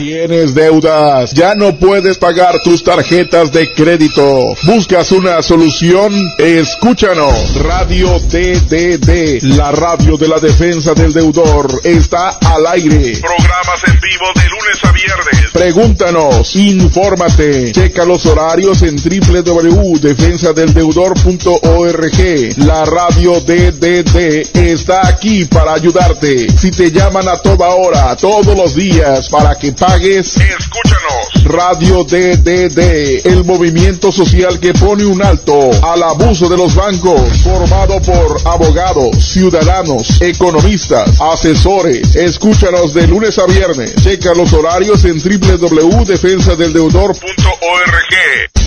¿Tienes deudas? ¿Ya no puedes pagar tus tarjetas de crédito? ¿Buscas una solución? Escúchanos. Radio DDD, la radio de la defensa del deudor, está al aire. Programas en vivo de lunes a viernes. Pregúntanos, infórmate, checa los horarios en www.defensadeldeudor.org. La radio DDD está aquí para ayudarte. Si te llaman a toda hora, todos los días, para que pagues, escúchanos. Radio DDD, el movimiento social que pone un alto al abuso de los bancos, formado por abogados, ciudadanos, economistas, asesores. Escúchanos de lunes a viernes. Checa los horarios en www.defensadeldeudor.org.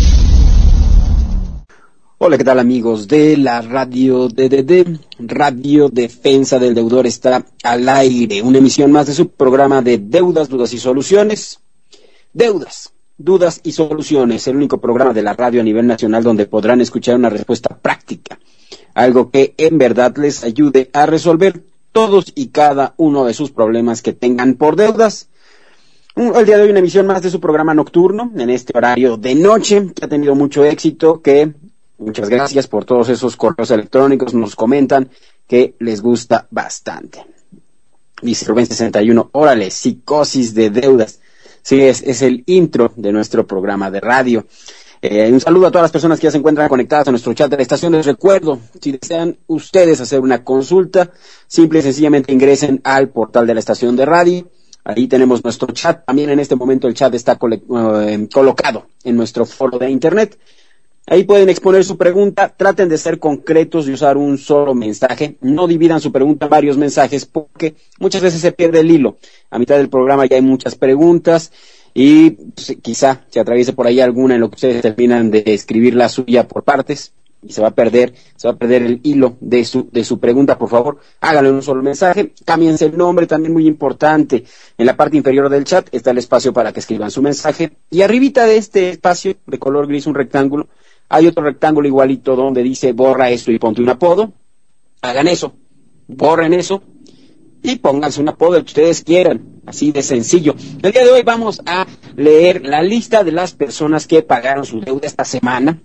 Hola, ¿qué tal, amigos de la radio DDD? Radio Defensa del Deudor está al aire. Una emisión más de su programa de Deudas, Dudas y Soluciones. Deudas, Dudas y Soluciones, el único programa de la radio a nivel nacional donde podrán escuchar una respuesta práctica. Algo que en verdad les ayude a resolver todos y cada uno de sus problemas que tengan por deudas. El día de hoy una emisión más de su programa nocturno, en este horario de noche, que ha tenido mucho éxito, muchas gracias por todos esos correos electrónicos, nos comentan que les gusta bastante. Dice Rubén 61, órale, psicosis de deudas. Sí, es el intro de nuestro programa de radio. Un saludo a todas las personas que ya se encuentran conectadas a nuestro chat de la estación. Les recuerdo, si desean ustedes hacer una consulta, simple y sencillamente ingresen al portal de la estación de radio. Ahí tenemos nuestro chat. También en este momento el chat está colocado en nuestro foro de internet. Ahí pueden exponer su pregunta, traten de ser concretos y usar un solo mensaje. No dividan su pregunta en varios mensajes porque muchas veces se pierde el hilo. A mitad del programa ya hay muchas preguntas y quizá se atraviese por ahí alguna en lo que ustedes terminan de escribir la suya por partes y se va a perder el hilo de su pregunta. Por favor, háganlo en un solo mensaje. Cámbiense el nombre, también muy importante. En la parte inferior del chat está el espacio para que escriban su mensaje y arribita de este espacio de color gris, un rectángulo, hay otro rectángulo igualito donde dice borra esto y ponte un apodo. Hagan eso, borren eso y pónganse un apodo que ustedes quieran, así de sencillo. El día de hoy vamos a leer la lista de las personas que pagaron su deuda esta semana.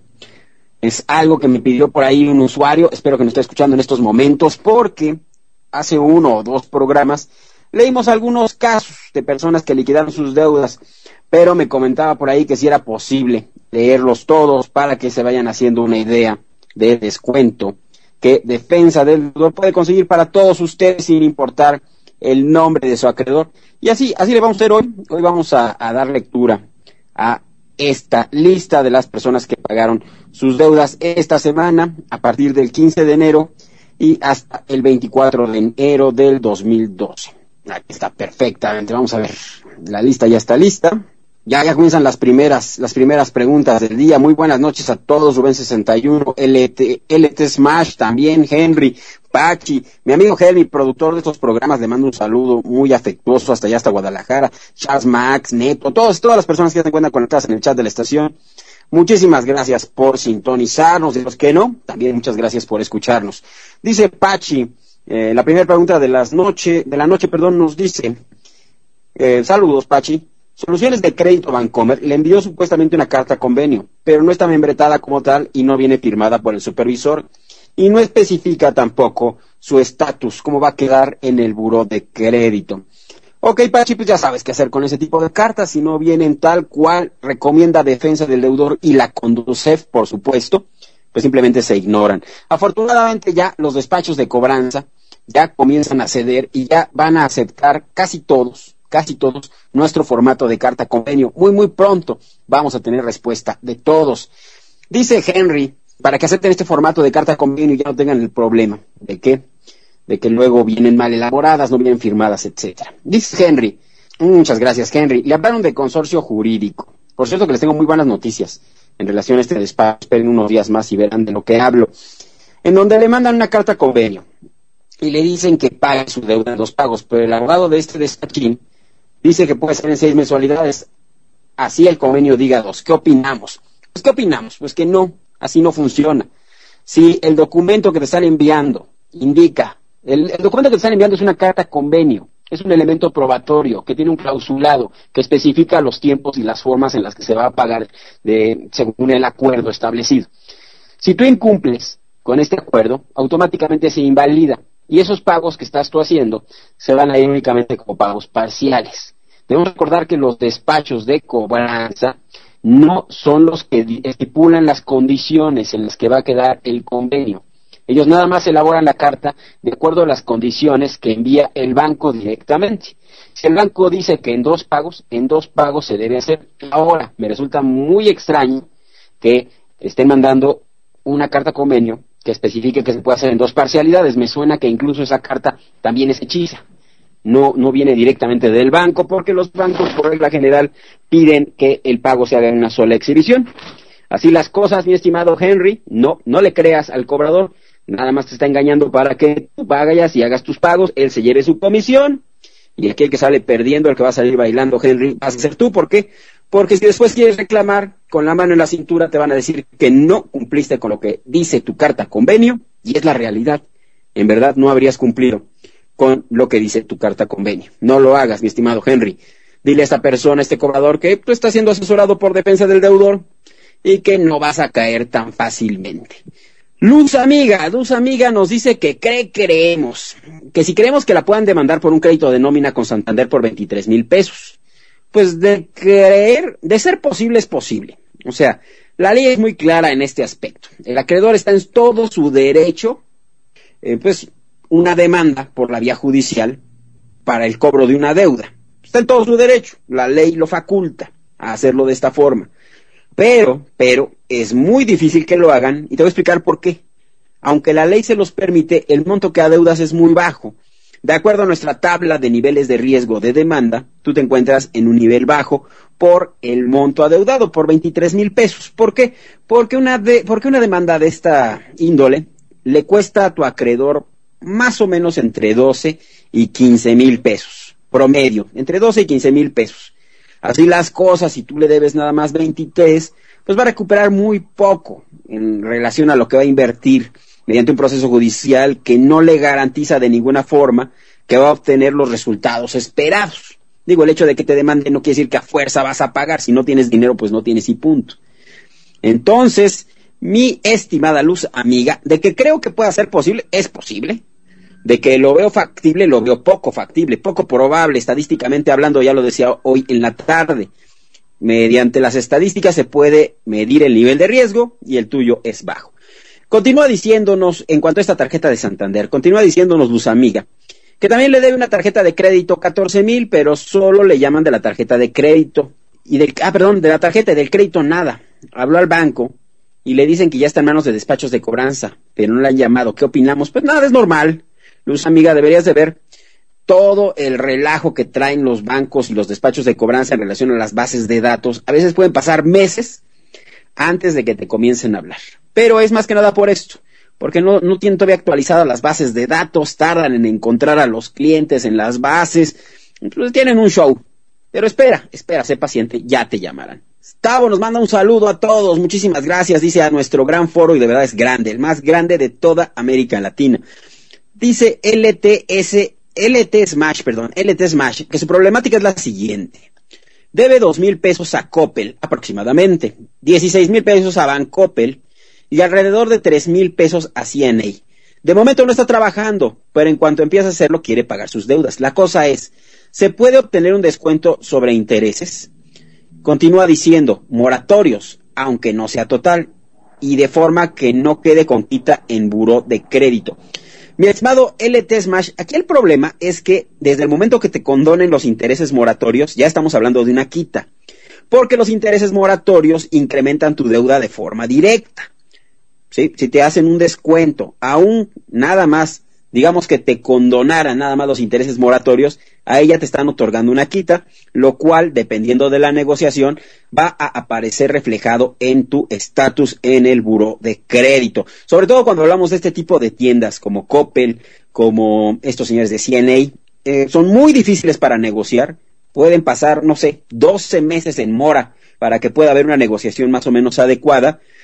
Es algo que me pidió por ahí un usuario, espero que nos esté escuchando en estos momentos, porque hace 1 o 2 programas leímos algunos casos de personas que liquidaron sus deudas, pero me comentaba por ahí que si era posible leerlos todos para que se vayan haciendo una idea de descuento que Defensa del Deudor puede conseguir para todos ustedes sin importar el nombre de su acreedor. Y así le vamos a hacer hoy. Hoy vamos a dar lectura a esta lista de las personas que pagaron sus deudas esta semana a partir del 15 de enero y hasta el 24 de enero del 2012. Aquí está perfectamente. Vamos a ver. La lista ya está lista. Ya comienzan las primeras preguntas del día. Muy buenas noches a todos. Rubén 61, LT Smash, también Henry, Pachi, mi amigo Henry, productor de estos programas, le mando un saludo muy afectuoso hasta Guadalajara. Charles Max, Neto, todas las personas que ya se encuentran conectadas en el chat de la estación. Muchísimas gracias por sintonizarnos. De los que no, también muchas gracias por escucharnos. Dice Pachi, la primera pregunta de la noche, nos dice, saludos Pachi. Soluciones de Crédito Bancomer le envió supuestamente una carta convenio, pero no está membretada como tal y no viene firmada por el supervisor y no especifica tampoco su estatus, cómo va a quedar en el buró de crédito. Ok, Pachi, pues ya sabes qué hacer con ese tipo de cartas. Si no vienen tal cual recomienda Defensa del Deudor y la Conducef, por supuesto, pues simplemente se ignoran. Afortunadamente ya los despachos de cobranza ya comienzan a ceder y ya van a aceptar casi todos nuestro formato de carta convenio. Muy pronto vamos a tener respuesta de todos. Dice Henry, para que acepten este formato de carta convenio y ya no tengan el problema de que luego vienen mal elaboradas, no vienen firmadas, etcétera. Dice Henry, muchas gracias Henry, le hablaron de consorcio jurídico. Por cierto que les tengo muy buenas noticias en relación a este despacho. Esperen unos días más y verán de lo que hablo. En donde le mandan una carta convenio y le dicen que pague su deuda en 2 pagos, pero el abogado de este despachín dice que puede ser en 6 mensualidades, así el convenio diga 2. ¿Qué opinamos? Pues que no, así no funciona. Si el documento que te están enviando indica, el documento que te están enviando es una carta convenio, es un elemento probatorio que tiene un clausulado que especifica los tiempos y las formas en las que se va a pagar según el acuerdo establecido. Si tú incumples con este acuerdo, automáticamente se invalida y esos pagos que estás tú haciendo se van a ir únicamente como pagos parciales. Debemos recordar que los despachos de cobranza no son los que estipulan las condiciones en las que va a quedar el convenio. Ellos nada más elaboran la carta de acuerdo a las condiciones que envía el banco directamente. Si el banco dice que en dos pagos se debe hacer. Ahora, me resulta muy extraño que estén mandando una carta convenio que especifique que se puede hacer en dos parcialidades. Me suena que incluso esa carta también es hechiza. No viene directamente del banco, porque los bancos por regla general piden que el pago se haga en una sola exhibición. Así las cosas, mi estimado Henry, no le creas al cobrador, nada más te está engañando para que tú vayas y hagas tus pagos, él se lleve su comisión, y aquí el que sale perdiendo, el que va a salir bailando, Henry, vas a ser tú. ¿Por qué? Porque si después quieres reclamar con la mano en la cintura, te van a decir que no cumpliste con lo que dice tu carta convenio, y es la realidad. En verdad no habrías cumplido con lo que dice tu carta convenio. No lo hagas, mi estimado Henry. Dile a esta persona, a este cobrador, que tú estás siendo asesorado por defensa del deudor y que no vas a caer tan fácilmente. Luz Amiga nos dice que creemos que si creemos que la puedan demandar por un crédito de nómina con Santander por 23,000 pesos, pues de ser posible es posible. O sea, la ley es muy clara en este aspecto. El acreedor está en todo su derecho, una demanda por la vía judicial para el cobro de una deuda. Está en todo su derecho, la ley lo faculta a hacerlo de esta forma. Pero es muy difícil que lo hagan, y te voy a explicar por qué. Aunque la ley se los permite, el monto que adeudas es muy bajo. De acuerdo a nuestra tabla de niveles de riesgo de demanda, tú te encuentras en un nivel bajo por el monto adeudado, por 23,000 pesos. ¿Por qué? Porque una demanda de esta índole le cuesta a tu acreedor más o menos entre 12 y 15,000 pesos, promedio, entre 12 y 15,000 pesos. Así las cosas, si tú le debes nada más 23, pues va a recuperar muy poco en relación a lo que va a invertir mediante un proceso judicial que no le garantiza de ninguna forma que va a obtener los resultados esperados. Digo, el hecho de que te demanden no quiere decir que a fuerza vas a pagar. Si no tienes dinero, pues no tienes y punto. Entonces, mi estimada Luz Amiga, de que creo que pueda ser posible, es posible. De que lo veo factible, lo veo poco factible, poco probable, estadísticamente hablando, ya lo decía hoy en la tarde. Mediante las estadísticas se puede medir el nivel de riesgo y el tuyo es bajo. Continúa diciéndonos, en cuanto a esta tarjeta de Santander, continúa diciéndonos Luz Amiga, que también le debe una tarjeta de crédito 14,000, pero solo le llaman de la tarjeta de crédito. De la tarjeta y del crédito nada. Habló al banco y le dicen que ya está en manos de despachos de cobranza, pero no le han llamado. ¿Qué opinamos? Pues nada, es normal. Luz Amiga, deberías de ver todo el relajo que traen los bancos y los despachos de cobranza en relación a las bases de datos. A veces pueden pasar meses antes de que te comiencen a hablar. Pero es más que nada por esto, porque no tienen todavía actualizadas las bases de datos, tardan en encontrar a los clientes en las bases, entonces tienen un show. Pero espera, sé paciente, ya te llamarán. Gustavo nos manda un saludo a todos, muchísimas gracias, dice a nuestro gran foro, y de verdad es grande, el más grande de toda América Latina. Dice LT Smash, que su problemática es la siguiente. Debe 2,000 pesos a Coppel, aproximadamente, 16,000 pesos a Bancoppel y alrededor de 3,000 pesos a CNA. De momento no está trabajando, pero en cuanto empieza a hacerlo quiere pagar sus deudas. La cosa es, ¿se puede obtener un descuento sobre intereses? Continúa diciendo, moratorios, aunque no sea total, y de forma que no quede con quita en buró de crédito. Mi estimado LT Smash, aquí el problema es que desde el momento que te condonen los intereses moratorios, ya estamos hablando de una quita, porque los intereses moratorios incrementan tu deuda de forma directa. ¿Sí? Si te hacen un descuento, aún nada más, digamos que te condonaran nada más los intereses moratorios, a ella te están otorgando una quita, lo cual, dependiendo de la negociación, va a aparecer reflejado en tu estatus en el buró de crédito. Sobre todo cuando hablamos de este tipo de tiendas como Coppel, como estos señores de CNA, son muy difíciles para negociar. Pueden pasar, 12 meses en mora para que pueda haber una negociación más o menos adecuada.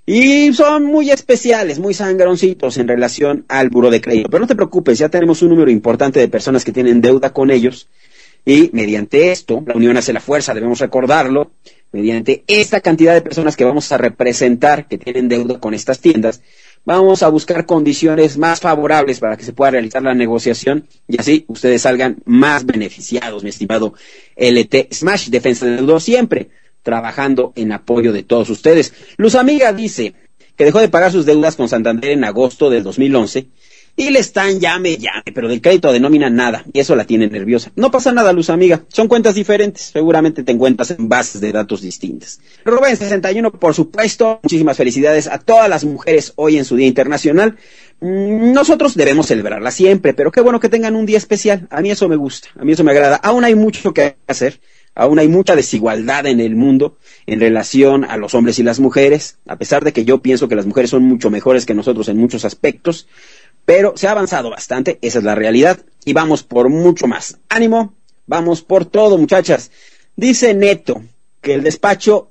Y son muy especiales, muy sangroncitos en relación al buró de crédito. Pero no te preocupes, ya tenemos un número importante de personas que tienen deuda con ellos. Y mediante esto, la unión hace la fuerza, debemos recordarlo. Mediante esta cantidad de personas que vamos a representar que tienen deuda con estas tiendas, vamos a buscar condiciones más favorables para que se pueda realizar la negociación y así ustedes salgan más beneficiados, mi estimado LT Smash, Defensa del Deudor, siempre trabajando en apoyo de todos ustedes. Luz Amiga dice que dejó de pagar sus deudas con Santander en agosto del 2011 y le están llame, pero del crédito de nómina nada, y eso la tiene nerviosa. No pasa nada, Luz Amiga, son cuentas diferentes, seguramente te encuentras en bases de datos distintas. Rubén 61, por supuesto, muchísimas felicidades a todas las mujeres hoy en su Día Internacional. Nosotros debemos celebrarla siempre, pero qué bueno que tengan un día especial, a mí eso me gusta, a mí eso me agrada. Aún hay mucho que hacer, aún hay mucha desigualdad en el mundo en relación a los hombres y las mujeres, a pesar de que yo pienso que las mujeres son mucho mejores que nosotros en muchos aspectos, pero se ha avanzado bastante, esa es la realidad, y vamos por mucho más. ¡Ánimo! Vamos por todo, muchachas. Dice Neto que el despacho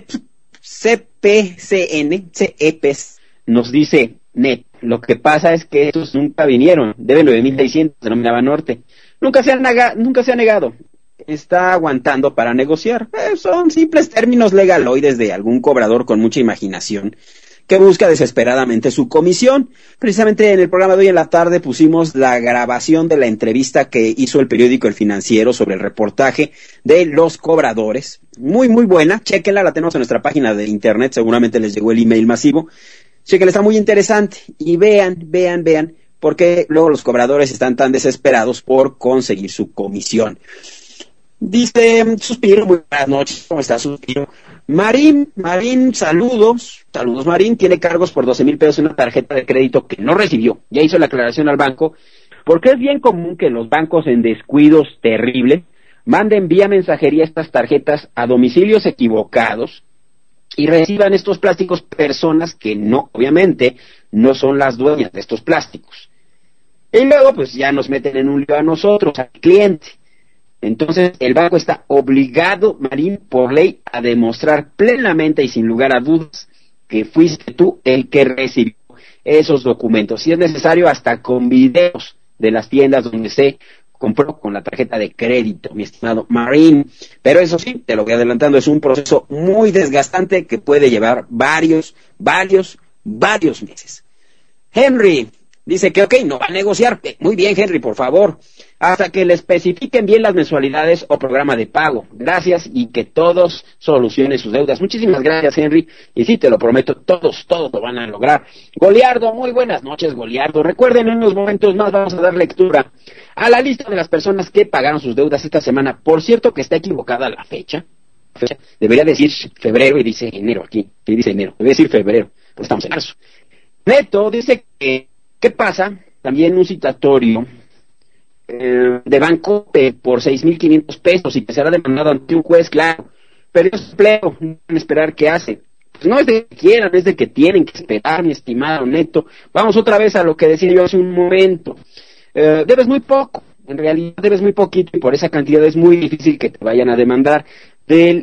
CPCN nos dice, Neto, lo que pasa es que estos nunca vinieron, deben 9.600, denominaba Norte. Nunca se ha negado. Está aguantando para negociar. Son simples términos legaloides de algún cobrador con mucha imaginación que busca desesperadamente su comisión. Precisamente en el programa de hoy en la tarde pusimos la grabación de la entrevista que hizo el periódico El Financiero sobre el reportaje de los cobradores. Muy, muy buena. Chéquenla, la tenemos en nuestra página de internet. Seguramente les llegó el email masivo. Chéquenla, está muy interesante. Y vean, porque luego los cobradores están tan desesperados por conseguir su comisión. Dice Suspiro, muy buenas noches, ¿cómo está Suspiro? Marín, saludos Marín, tiene cargos por 12,000 pesos en una tarjeta de crédito que no recibió, ya hizo la aclaración al banco, porque es bien común que los bancos en descuidos terribles manden vía mensajería estas tarjetas a domicilios equivocados y reciban estos plásticos personas que no, obviamente, no son las dueñas de estos plásticos. Y luego pues ya nos meten en un lío a nosotros, al cliente. Entonces, el banco está obligado, Marín, por ley, a demostrar plenamente y sin lugar a dudas que fuiste tú el que recibió esos documentos. Si es necesario, hasta con videos de las tiendas donde se compró con la tarjeta de crédito, mi estimado Marín. Pero eso sí, te lo voy adelantando, es un proceso muy desgastante que puede llevar varios meses. Henry dice que no va a negociar. Muy bien, Henry, por favor, hasta que le especifiquen bien las mensualidades o programa de pago. Gracias y que todos solucionen sus deudas. Muchísimas gracias, Henry, y sí, te lo prometo, todos lo van a lograr. Goliardo, muy buenas noches, Goliardo. Recuerden, en unos momentos más vamos a dar lectura a la lista de las personas que pagaron sus deudas esta semana. Por cierto que está equivocada la fecha. Debería decir febrero y dice enero aquí. Y dice enero, debería decir febrero, porque estamos en marzo. Neto dice que ¿qué pasa? También un citatorio de Bancoppel por 6,500 pesos y que será demandado ante un juez, claro, pero es empleo, no van a esperar qué hace. Pues no es de que quieran, es de que tienen que esperar, mi estimado Neto. Vamos otra vez a lo que decía yo hace un momento. Debes muy poco, en realidad debes muy poquito y por esa cantidad es muy difícil que te vayan a demandar del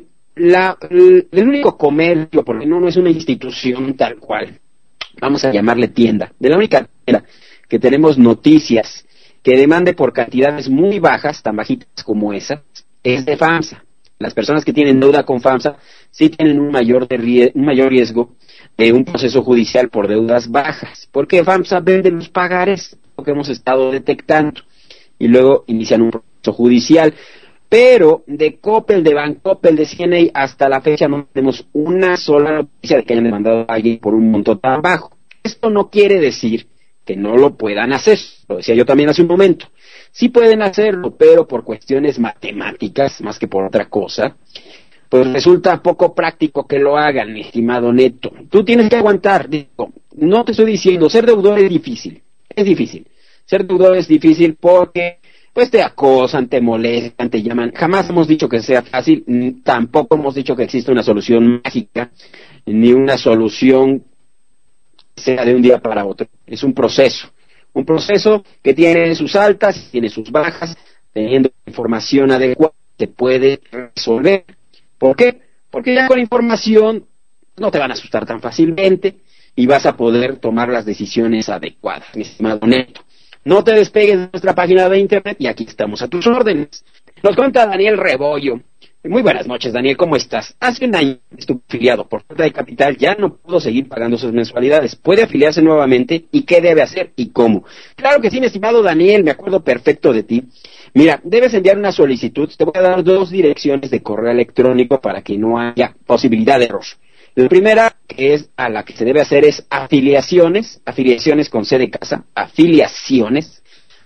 único comercio, porque no es una institución tal cual. Vamos a llamarle tienda, de la única tienda que tenemos noticias que demande por cantidades muy bajas, tan bajitas como esas, es de FAMSA. Las personas que tienen deuda con FAMSA sí tienen un mayor riesgo de un proceso judicial por deudas bajas, porque FAMSA vende los pagares, lo que hemos estado detectando, y luego inician un proceso judicial. Pero de Coppel, de Bancoppel, de CNA, hasta la fecha no tenemos una sola noticia de que hayan demandado a alguien por un monto tan bajo. Esto no quiere decir que no lo puedan hacer, lo decía yo también hace un momento. Sí pueden hacerlo, pero por cuestiones matemáticas, más que por otra cosa, pues resulta poco práctico que lo hagan, mi estimado Neto. Tú tienes que aguantar, digo, no te estoy diciendo, ser deudor es difícil. Ser deudor es difícil porque pues te acosan, te molestan, te llaman. Jamás hemos dicho que sea fácil, tampoco hemos dicho que existe una solución mágica, ni una solución que sea de un día para otro. Es un proceso que tiene sus altas, tiene sus bajas, teniendo información adecuada, se puede resolver. ¿Por qué? Porque ya con información no te van a asustar tan fácilmente y vas a poder tomar las decisiones adecuadas, mi estimado Neto. No te despegues de nuestra página de internet y aquí estamos a tus órdenes. Nos cuenta Daniel Rebollo. Muy buenas noches, Daniel, ¿cómo estás? Hace un año estuvo afiliado por falta de capital, ya no pudo seguir pagando sus mensualidades. ¿Puede afiliarse nuevamente? ¿Y qué debe hacer? ¿Y cómo? Claro que sí, mi estimado Daniel, me acuerdo perfecto de ti. Mira, debes enviar una solicitud. Te voy a dar 2 direcciones de correo electrónico para que no haya posibilidad de error. La primera, que es a la que se debe hacer, es afiliaciones con C de casa, afiliaciones,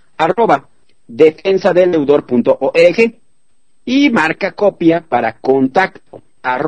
@defensadeldeudor.org, y marca copia para contacto,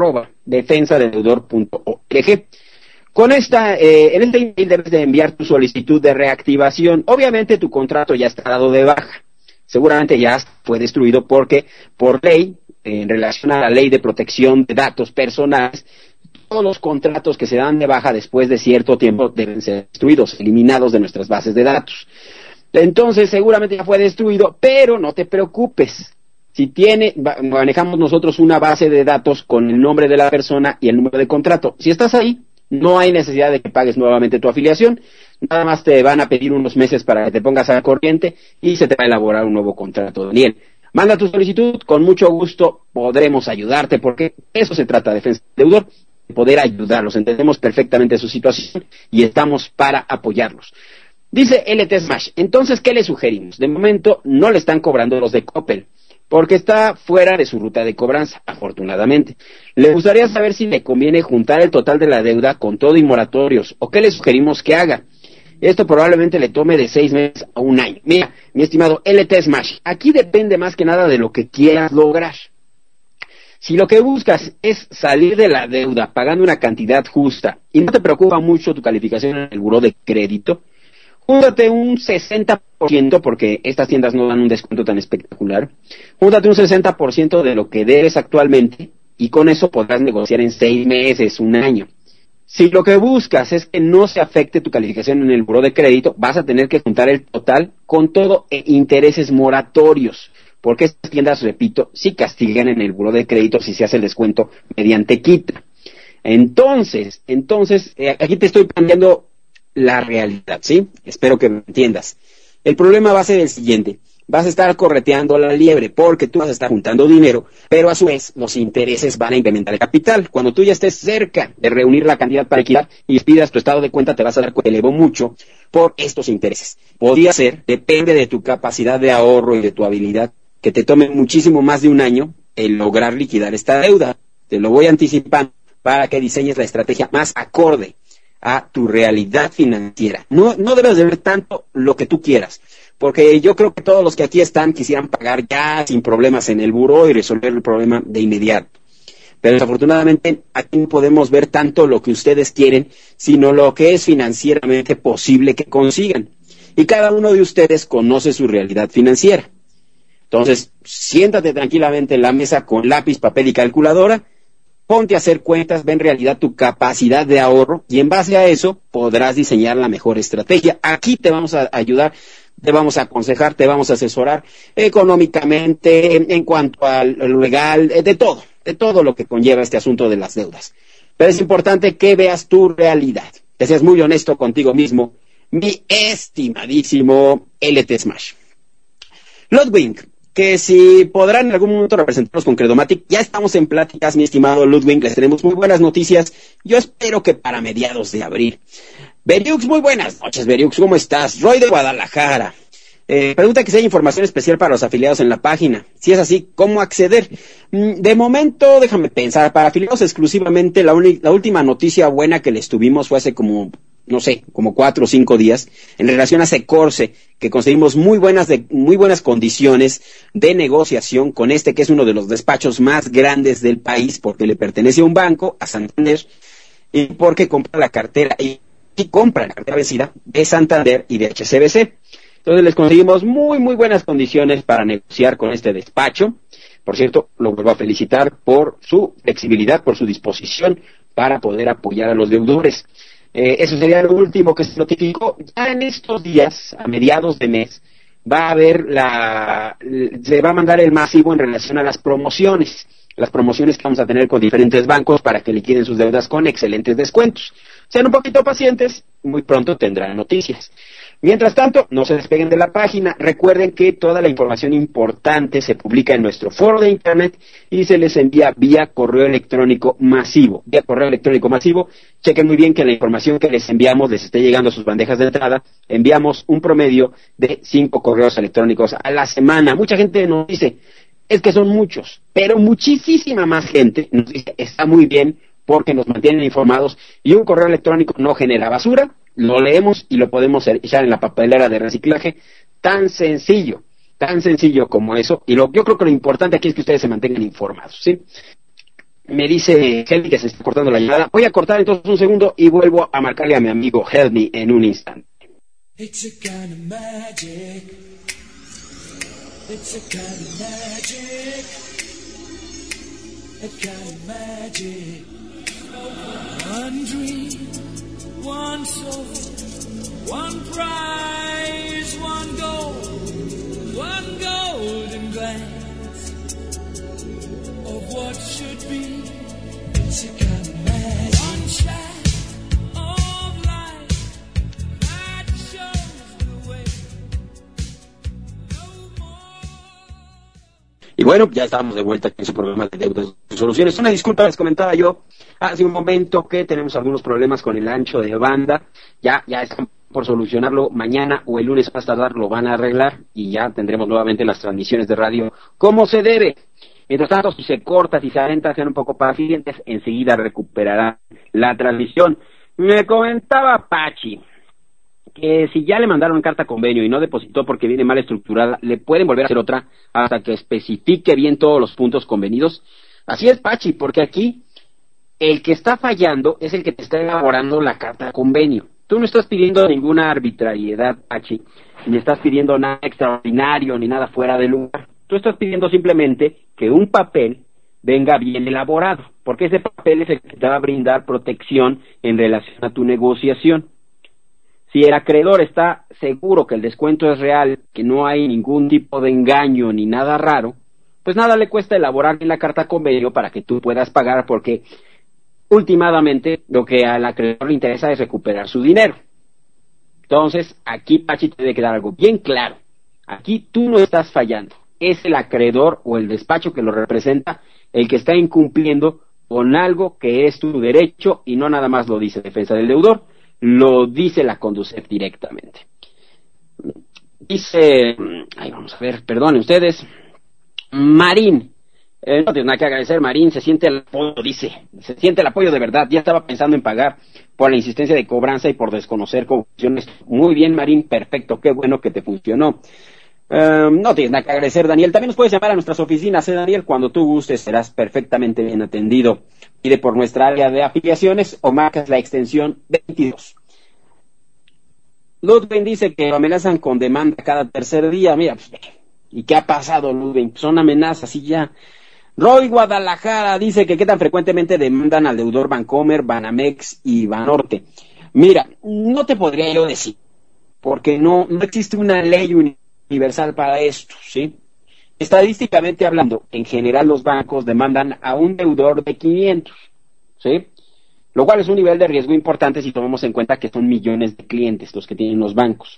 @defensadeldeudor.org. Con esta, en este email debes de enviar tu solicitud de reactivación. Obviamente tu contrato ya está dado de baja. Seguramente ya fue destruido porque, por ley, en relación a la ley de protección de datos personales, todos los contratos que se dan de baja después de cierto tiempo deben ser destruidos, eliminados de nuestras bases de datos. Entonces, seguramente ya fue destruido, pero no te preocupes. Si manejamos nosotros una base de datos con el nombre de la persona y el número de contrato. Si estás ahí, no hay necesidad de que pagues nuevamente tu afiliación. Nada más te van a pedir unos meses para que te pongas al corriente y se te va a elaborar un nuevo contrato, Daniel. Manda tu solicitud, con mucho gusto podremos ayudarte, porque eso se trata de Defensa del Deudor, de poder ayudarlos. Entendemos perfectamente su situación y estamos para apoyarlos. Dice LT Smash, entonces, ¿qué le sugerimos? De momento no le están cobrando los de Coppel, porque está fuera de su ruta de cobranza, afortunadamente. Le gustaría saber si le conviene juntar el total de la deuda con todo y moratorios, o qué le sugerimos que haga. Esto probablemente le tome de 6 meses a 1 año. Mira, mi estimado LT Smash, aquí depende más que nada de lo que quieras lograr. Si lo que buscas es salir de la deuda pagando una cantidad justa y no te preocupa mucho tu calificación en el buró de crédito, júntate un 60%, porque estas tiendas no dan un descuento tan espectacular. Júntate un 60% de lo que debes actualmente y con eso podrás negociar en 6 meses, 1 año. Si lo que buscas es que no se afecte tu calificación en el buró de crédito, vas a tener que juntar el total con todo e intereses moratorios, porque estas tiendas, repito, sí castigan en el buró de crédito si se hace el descuento mediante quita. Entonces, aquí te estoy planteando la realidad, ¿sí? Espero que me entiendas. El problema va a ser el siguiente. Vas a estar correteando a la liebre porque tú vas a estar juntando dinero, pero a su vez los intereses van a incrementar el capital. Cuando tú ya estés cerca de reunir la cantidad para liquidar y pidas tu estado de cuenta, te vas a dar cuenta que elevó mucho por estos intereses. Podría ser, depende de tu capacidad de ahorro y de tu habilidad, que te tome muchísimo más de 1 año el lograr liquidar esta deuda. Te lo voy anticipando para que diseñes la estrategia más acorde a tu realidad financiera. No debes de ver tanto lo que tú quieras, porque yo creo que todos los que aquí están quisieran pagar ya sin problemas en el buró y resolver el problema de inmediato. Pero desafortunadamente aquí no podemos ver tanto lo que ustedes quieren, sino lo que es financieramente posible que consigan. Y cada uno de ustedes conoce su realidad financiera. Entonces, siéntate tranquilamente en la mesa con lápiz, papel y calculadora. Ponte a hacer cuentas, ve en realidad tu capacidad de ahorro y en base a eso podrás diseñar la mejor estrategia. Aquí te vamos a ayudar, te vamos a aconsejar, te vamos a asesorar económicamente, en cuanto a lo legal, de todo lo que conlleva este asunto de las deudas. Pero es importante que veas tu realidad, que seas muy honesto contigo mismo, mi estimadísimo LT Smash. Ludwig, que si podrán en algún momento representarnos con Credomatic, ya estamos en pláticas, mi estimado Ludwig, les tenemos muy buenas noticias, yo espero que para mediados de abril. Beriux, muy buenas noches, Beriux, ¿cómo estás? Roy de Guadalajara, pregunta que si hay información especial para los afiliados en la página, si es así, ¿cómo acceder? De momento, déjame pensar, para afiliados exclusivamente, la última noticia buena que les tuvimos fue hace como 4 o 5 días, en relación a Secorse, que conseguimos muy buenas condiciones de negociación con que es uno de los despachos más grandes del país, porque le pertenece a un banco, a Santander, y porque compra la cartera vencida de Santander y de HSBC. Entonces les conseguimos muy buenas condiciones para negociar con este despacho. Por cierto, lo vuelvo a felicitar por su flexibilidad, por su disposición para poder apoyar a los deudores. Eso sería lo último que se notificó. Ya en estos días, a mediados de mes, se va a mandar el masivo en relación a las promociones. las promociones que vamos a tener con diferentes bancos para que liquiden sus deudas con excelentes descuentos. Sean un poquito pacientes, muy pronto tendrán noticias. Mientras tanto, no se despeguen de la página. Recuerden que toda la información importante se publica en nuestro foro de internet y se les envía vía correo electrónico masivo. Chequen muy bien que la información que les enviamos les esté llegando a sus bandejas de entrada. Enviamos un promedio de 5 correos electrónicos a la semana. Mucha gente nos dice, es que son muchos, pero muchísima más gente nos dice, está muy bien porque nos mantienen informados y un correo electrónico no genera basura. Lo leemos y lo podemos echar en la papelera de reciclaje. Tan sencillo como eso. Y yo creo que lo importante aquí es que ustedes se mantengan informados, ¿sí? Me dice Helmi que se está cortando la llamada. Voy a cortar entonces un segundo y vuelvo a marcarle a mi amigo Helmi en un instante. It's a kind of magic. It's a kind of magic. A kind of magic. One dream. One soul, one prize, one golden glance of what should be. It's a kind of magic. One shine of light that shows the way. No more. Y bueno, ya estamos de vuelta aquí en su programa de Deudas y Soluciones. Una disculpa, les comentaba yo hace un momento que tenemos algunos problemas con el ancho de banda. Ya están por solucionarlo. Mañana o el lunes más tardar lo van a arreglar y ya tendremos nuevamente las transmisiones de radio como se debe. Mientras tanto, si se corta, si se alenta, sean un poco pacientes, enseguida recuperará la transmisión. Me comentaba Pachi que si ya le mandaron carta convenio y no depositó porque viene mal estructurada, le pueden volver a hacer otra hasta que especifique bien todos los puntos convenidos. Así es, Pachi, porque aquí el que está fallando es el que te está elaborando la carta convenio. Tú no estás pidiendo ninguna arbitrariedad, Pachi, ni estás pidiendo nada extraordinario, ni nada fuera de lugar. Tú estás pidiendo simplemente que un papel venga bien elaborado, porque ese papel es el que te va a brindar protección en relación a tu negociación. Si el acreedor está seguro que el descuento es real, que no hay ningún tipo de engaño ni nada raro, pues nada le cuesta elaborar bien la carta convenio para que tú puedas pagar, porque últimamente lo que al acreedor le interesa es recuperar su dinero. Entonces, aquí, Pachi, te debe quedar algo bien claro. Aquí tú no estás fallando. Es el acreedor o el despacho que lo representa el que está incumpliendo con algo que es tu derecho y no nada más lo dice Defensa del Deudor, lo dice la Conducef directamente. Dice, ahí vamos a ver, perdonen ustedes, Marín. No tienes nada que agradecer, Marín, se siente el apoyo, dice, se siente el apoyo de verdad, ya estaba pensando en pagar por la insistencia de cobranza y por desconocer cómo funciona esto. Muy bien, Marín, perfecto, qué bueno que te funcionó. No tienes nada que agradecer, Daniel, también nos puedes llamar a nuestras oficinas, Daniel, cuando tú gustes serás perfectamente bien atendido. Pide por nuestra área de afiliaciones o marcas la extensión 22. Ludwig dice que lo amenazan con demanda cada tercer día, mira, pues, ¿y qué ha pasado, Ludwig? Son amenazas y ya. Roy Guadalajara dice que qué tan frecuentemente demandan al deudor Bancomer, Banamex y Banorte. Mira, no te podría yo decir, porque no existe una ley universal para esto, ¿sí? Estadísticamente hablando, en general los bancos demandan a un deudor de 500, ¿sí? Lo cual es un nivel de riesgo importante si tomamos en cuenta que son millones de clientes los que tienen los bancos.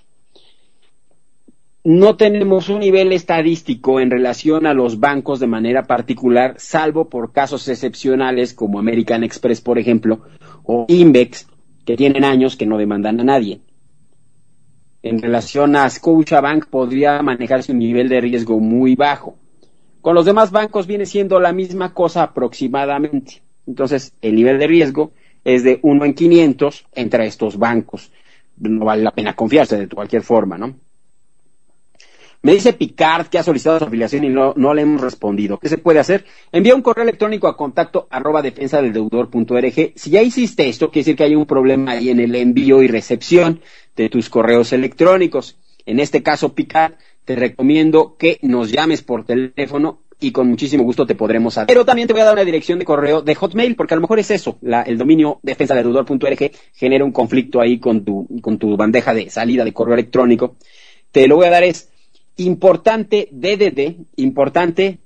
No tenemos un nivel estadístico en relación a los bancos de manera particular, salvo por casos excepcionales como American Express, por ejemplo, o Invex, que tienen años que no demandan a nadie. En relación a Scotiabank podría manejarse un nivel de riesgo muy bajo. Con los demás bancos viene siendo la misma cosa aproximadamente. Entonces, el nivel de riesgo es de 1 en 500 entre estos bancos. No vale la pena confiarse de cualquier forma, ¿no? Me dice Picard que ha solicitado su afiliación y no le hemos respondido. ¿Qué se puede hacer? Envía un correo electrónico a contacto@defensadeldeudor.org. Si ya hiciste esto, quiere decir que hay un problema ahí en el envío y recepción de tus correos electrónicos. En este caso, Picard, te recomiendo que nos llames por teléfono y con muchísimo gusto te podremos hacer. Pero también te voy a dar una dirección de correo de Hotmail, porque a lo mejor es eso, el dominio defensadeldeudor.org genera un conflicto ahí con tu bandeja de salida de correo electrónico. Te lo voy a dar, es importante importante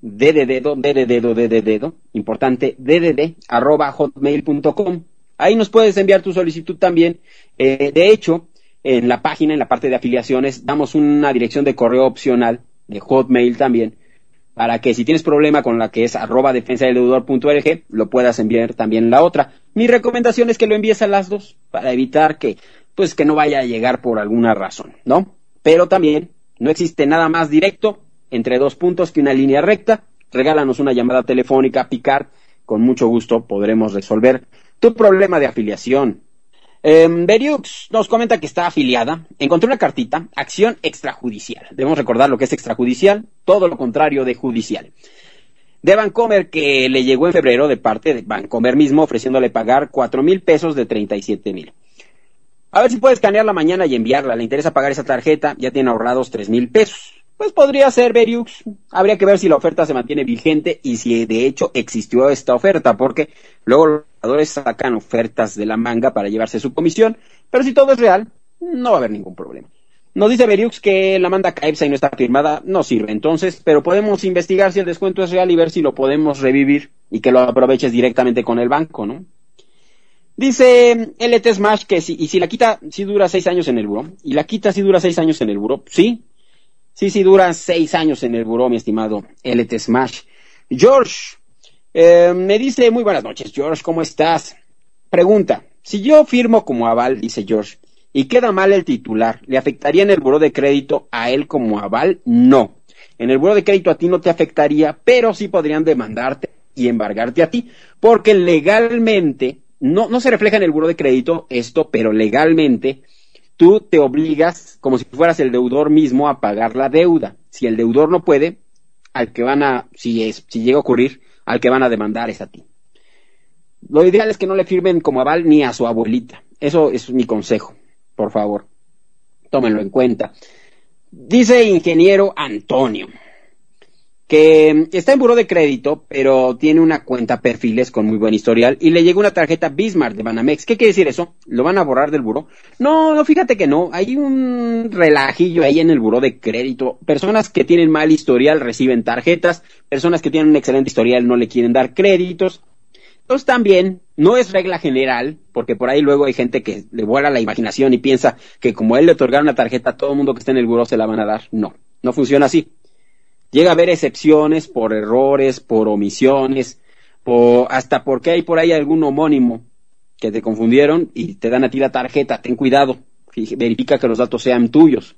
@hotmail.com. Ahí nos puedes enviar tu solicitud también. De hecho, en la página, en la parte de afiliaciones, damos una dirección de correo opcional de Hotmail también, para que si tienes problema con la que es @defensadeldeudor.org, lo puedas enviar también en la otra. Mi recomendación es que lo envíes a las dos, para evitar que no vaya a llegar por alguna razón, ¿no? Pero también no existe nada más directo entre dos puntos que una línea recta. Regálanos una llamada telefónica, Picard. Con mucho gusto podremos resolver tu problema de afiliación. Beriux nos comenta que está afiliada. Encontré una cartita, acción extrajudicial. Debemos recordar lo que es extrajudicial, todo lo contrario de judicial. De Bancomer, que le llegó en febrero de parte de Bancomer mismo, ofreciéndole pagar 4,000 pesos de 37,000. A ver si puede escanearla mañana y enviarla. Le interesa pagar esa tarjeta, ya tiene ahorrados 3,000 pesos. Pues podría ser, Beriux. Habría que ver si la oferta se mantiene vigente y si de hecho existió esta oferta, porque luego los jugadores sacan ofertas de la manga para llevarse su comisión, pero si todo es real, no va a haber ningún problema. Nos dice Beriux que la manda Caepsa y no está firmada, no sirve entonces, pero podemos investigar si el descuento es real y ver si lo podemos revivir y que lo aproveches directamente con el banco, ¿no? Dice LT Smash que si la quita, si dura 6 años en el buró. Y la quita si dura 6 años en el buró. Sí, dura 6 años en el buró, mi estimado LT Smash. George me dice, muy buenas noches, George, ¿cómo estás? Pregunta, si yo firmo como aval, dice George, y queda mal el titular, ¿le afectaría en el buró de crédito a él como aval? No. En el buró de crédito a ti no te afectaría, pero sí podrían demandarte y embargarte a ti, porque legalmente, no se refleja en el buró de crédito esto, pero legalmente tú te obligas, como si fueras el deudor mismo, a pagar la deuda. Si el deudor no puede, si llega a ocurrir, al que van a demandar es a ti. Lo ideal es que no le firmen como aval ni a su abuelita. Eso es mi consejo, por favor. Tómenlo en cuenta. Dice ingeniero Antonio que está en buró de crédito, pero tiene una cuenta perfiles con muy buen historial y le llegó una tarjeta Bismarck de Banamex. ¿Qué quiere decir eso? ¿Lo van a borrar del buró? No, fíjate que no. Hay un relajillo ahí en el buró de crédito. Personas que tienen mal historial reciben tarjetas, personas que tienen un excelente historial no le quieren dar créditos. Entonces también, no es regla general, porque por ahí luego hay gente que le vuela la imaginación y piensa que como a él le otorgaron una tarjeta, todo el mundo que esté en el buró se la van a dar. No funciona así. Llega a haber excepciones por errores, por omisiones, hasta porque hay por ahí algún homónimo que te confundieron y te dan a ti la tarjeta. Ten cuidado, verifica que los datos sean tuyos.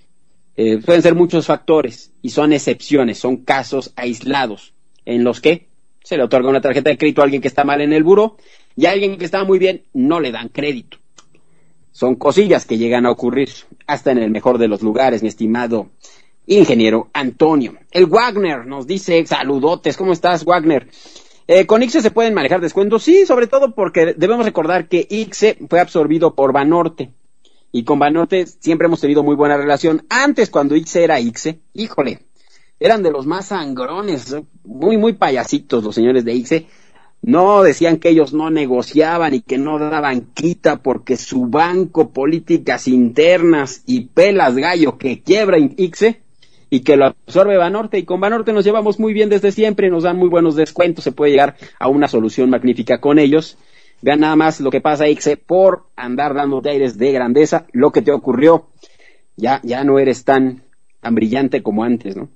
Pueden ser muchos factores y son excepciones, son casos aislados en los que se le otorga una tarjeta de crédito a alguien que está mal en el buró y a alguien que está muy bien no le dan crédito. Son cosillas que llegan a ocurrir hasta en el mejor de los lugares, mi estimado ingeniero Antonio. El Wagner nos dice, saludotes, ¿cómo estás, Wagner? ¿Con ICSE se pueden manejar descuentos? Sí, sobre todo porque debemos recordar que ICSE fue absorbido por Banorte. Y con Banorte siempre hemos tenido muy buena relación. Antes, cuando ICSE era ICSE, híjole, eran de los más sangrones, muy, muy payasitos los señores de ICSE. No, decían que ellos no negociaban y que no daban quita porque su banco, políticas internas y pelas gallo que quiebra ICSE y que lo absorbe Banorte, y con Banorte nos llevamos muy bien desde siempre, nos dan muy buenos descuentos, se puede llegar a una solución magnífica con ellos. Vean nada más lo que pasa, ICSE, por andar dándote aires de grandeza, lo que te ocurrió, ya no eres tan brillante como antes, ¿no?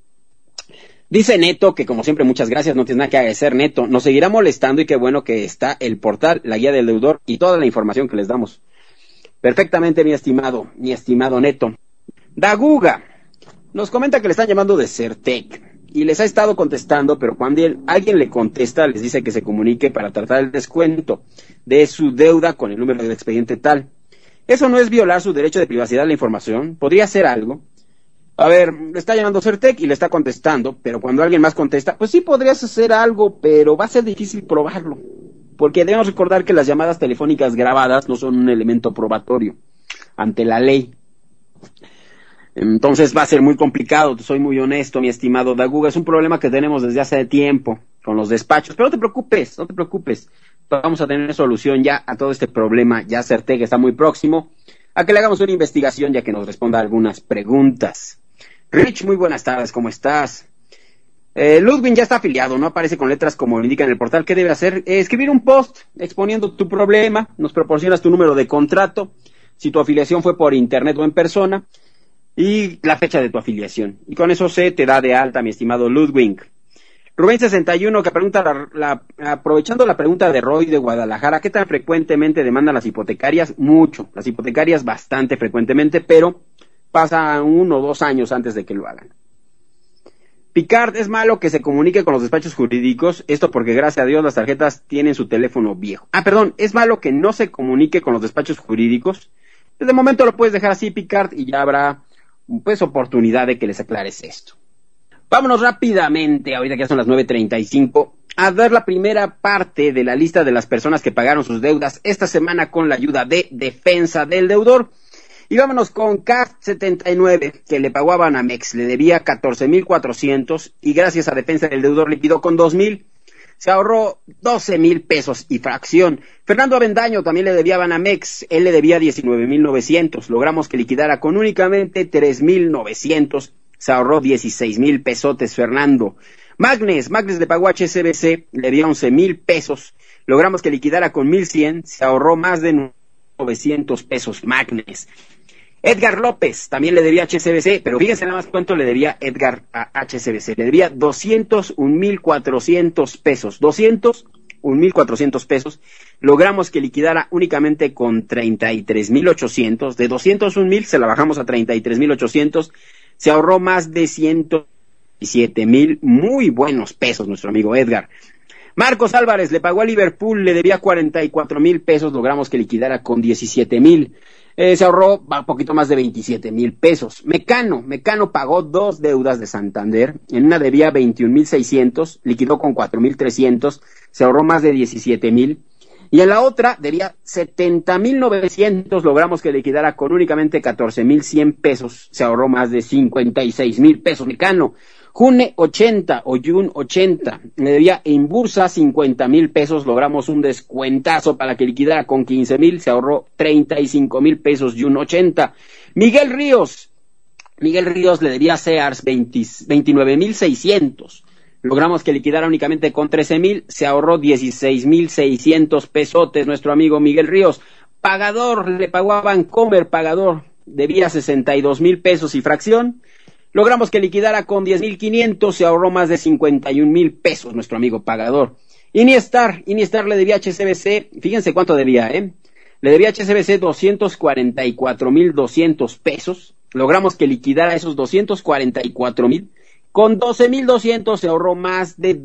Dice Neto, que como siempre muchas gracias, no tienes nada que agradecer, Neto, nos seguirá molestando y qué bueno que está el portal, la guía del deudor y toda la información que les damos. Perfectamente, mi estimado Neto. Daguga nos comenta que le están llamando de Certec y les ha estado contestando, pero cuando alguien le contesta, les dice que se comunique para tratar el descuento de su deuda con el número del expediente tal. ¿Eso no es violar su derecho de privacidad de la información? ¿Podría ser algo? A ver, le está llamando Certec y le está contestando, pero cuando alguien más contesta, pues sí podrías hacer algo, pero va a ser difícil probarlo, porque debemos recordar que las llamadas telefónicas grabadas no son un elemento probatorio ante la ley. Entonces va a ser muy complicado, soy muy honesto, mi estimado Daguga, es un problema que tenemos desde hace tiempo con los despachos, pero no te preocupes, vamos a tener solución ya a todo este problema, ya Certec está muy próximo a que le hagamos una investigación ya que nos responda algunas preguntas. Rich, muy buenas tardes, ¿cómo estás? Ludwig ya está afiliado, no aparece con letras como lo indica en el portal. ¿Qué debe hacer? Escribir un post exponiendo tu problema, nos proporcionas tu número de contrato, si tu afiliación fue por internet o en persona, y la fecha de tu afiliación. Y con eso se te da de alta, mi estimado Ludwig. Rubén61, que pregunta, aprovechando la pregunta de Roy de Guadalajara, ¿qué tan frecuentemente demandan las hipotecarias? Mucho, las hipotecarias bastante frecuentemente, pero pasa 1 o 2 años antes de que lo hagan. Picard, es malo que se comunique con los despachos jurídicos, esto porque gracias a Dios las tarjetas tienen su teléfono viejo. Es malo que no se comunique con los despachos jurídicos. De momento lo puedes dejar así, Picard, y ya habrá pues oportunidad de que les aclares esto. Vámonos rápidamente, ahorita que ya son las 9:35, a ver la primera parte de la lista de las personas que pagaron sus deudas esta semana con la ayuda de Defensa del Deudor. Y vámonos con CAF79, que le pagó a Banamex, le debía 14,400 y gracias a Defensa del Deudor liquidó con 2,000. Se ahorró 12,000 pesos y fracción. Fernando Avendaño también le debía a Banamex, él le debía 19,900. Logramos que liquidara con únicamente 3,900. Se ahorró 16,000 pesotes, Fernando. Magnes le pagó a HSBC, le dio 11,000 pesos. Logramos que liquidara con 1,100. Se ahorró más de 900 pesos, Magnes. Edgar López también le debía a HSBC, pero fíjense nada más cuánto le debía Edgar a HSBC. Le debía 201,400 pesos. 201,400 pesos. Logramos que liquidara únicamente con 33,800. De 201,000 se la bajamos a 33,800. Se ahorró más de 107,000 muy buenos pesos nuestro amigo Edgar. Marcos Álvarez le pagó a Liverpool, le debía 44,000 pesos. Logramos que liquidara con 17,000. Se ahorró un poquito más de 27,000 pesos. Mecano pagó 2 deudas de Santander. En una debía 21,600, liquidó con 4,300, se ahorró más de 17,000. Y en la otra debía 70,900, logramos que liquidara con únicamente 14,100 pesos, se ahorró más de 56,000 pesos. Mecano. Jun 80, le debía en Bursa 50,000 pesos, logramos un descuentazo para que liquidara con 15,000, se ahorró 35,000 pesos, Jun 80. Miguel Ríos le debía a Sears 29,600, logramos que liquidara únicamente con 13,000, se ahorró 16,600 pesotes, nuestro amigo Miguel Ríos. Pagador, le pagó a Bancomer, Pagador, debía 62,000 pesos y fracción. Logramos que liquidara con 10,500, se ahorró más de 51,000 pesos nuestro amigo Pagador. Iniestar le debía a HSBC, fíjense cuánto debía, le debía a HSBC 244,200 pesos. Logramos que liquidara esos 244,000. Con 12,200 se ahorró más de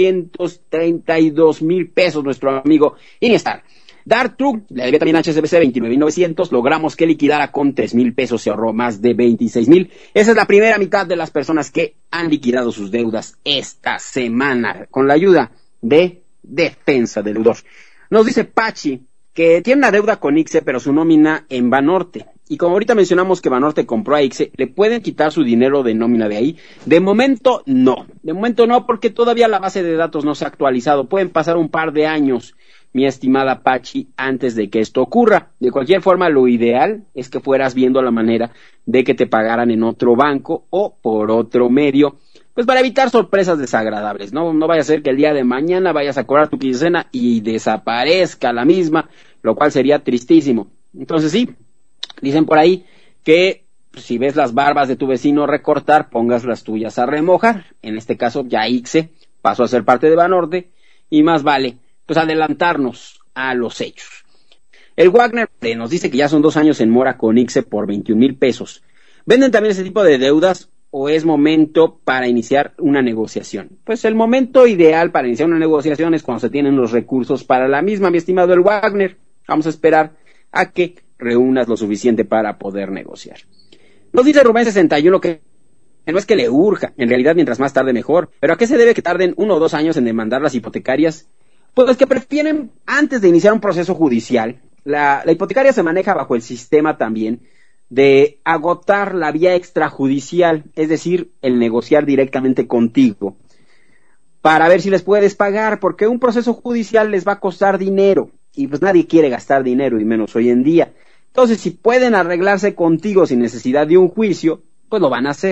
232,000 pesos nuestro amigo Iniestar. Dartruck le debía también a HSBC 29,900, logramos que liquidara con 3,000 pesos, se ahorró más de 26,000. Esa es la primera mitad de las personas que han liquidado sus deudas esta semana, con la ayuda de Defensa del Deudor. Nos dice Pachi que tiene una deuda con ICSE, pero su nómina en Banorte. Y como ahorita mencionamos que Banorte compró a ICSE, ¿le pueden quitar su dinero de nómina de ahí? De momento no, porque todavía la base de datos no se ha actualizado. Pueden pasar un par de años, mi estimada Pachi, antes de que esto ocurra. De cualquier forma, lo ideal es que fueras viendo la manera de que te pagaran en otro banco o por otro medio, pues para evitar sorpresas desagradables, ¿no? No vaya a ser que el día de mañana vayas a cobrar tu quincena y desaparezca la misma, lo cual sería tristísimo. Entonces sí, dicen por ahí que si ves las barbas de tu vecino recortar, pongas las tuyas a remojar. En este caso ya ICSE pasó a ser parte de Banorte y más vale pues adelantarnos a los hechos. El Wagner nos dice que ya son 2 años en mora con ICSE por 21,000 pesos. ¿Venden también ese tipo de deudas o es momento para iniciar una negociación? Pues el momento ideal para iniciar una negociación es cuando se tienen los recursos para la misma, mi estimado el Wagner. Vamos a esperar a que reúnas lo suficiente para poder negociar. Nos dice Rubén61 que no es que le urja, en realidad mientras más tarde mejor. ¿Pero a qué se debe que tarden 1 o 2 años en demandar las hipotecarias? Pues que prefieren, antes de iniciar un proceso judicial, la hipotecaria se maneja bajo el sistema también de agotar la vía extrajudicial, es decir, el negociar directamente contigo, para ver si les puedes pagar, porque un proceso judicial les va a costar dinero, y pues nadie quiere gastar dinero, y menos hoy en día. Entonces, si pueden arreglarse contigo sin necesidad de un juicio, pues lo van a hacer.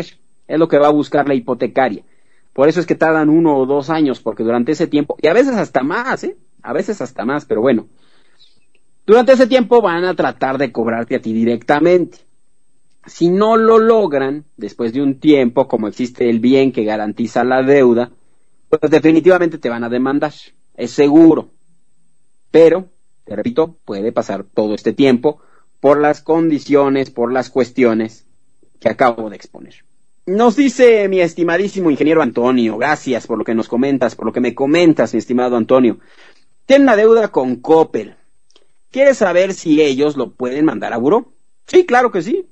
Es lo que va a buscar la hipotecaria. Por eso es que tardan 1 o 2 años, porque durante ese tiempo, y a veces hasta más, a veces hasta más, pero bueno, durante ese tiempo van a tratar de cobrarte a ti directamente. Si no lo logran, después de un tiempo, como existe el bien que garantiza la deuda, pues definitivamente te van a demandar, es seguro. Pero, te repito, puede pasar todo este tiempo por las condiciones, por las cuestiones que acabo de exponer. Nos dice mi estimadísimo ingeniero Antonio, gracias por lo que nos comentas, por lo que me comentas, mi estimado Antonio. Tiene una deuda con Coppel. ¿Quieres saber si ellos lo pueden mandar a buró? Sí, claro que sí.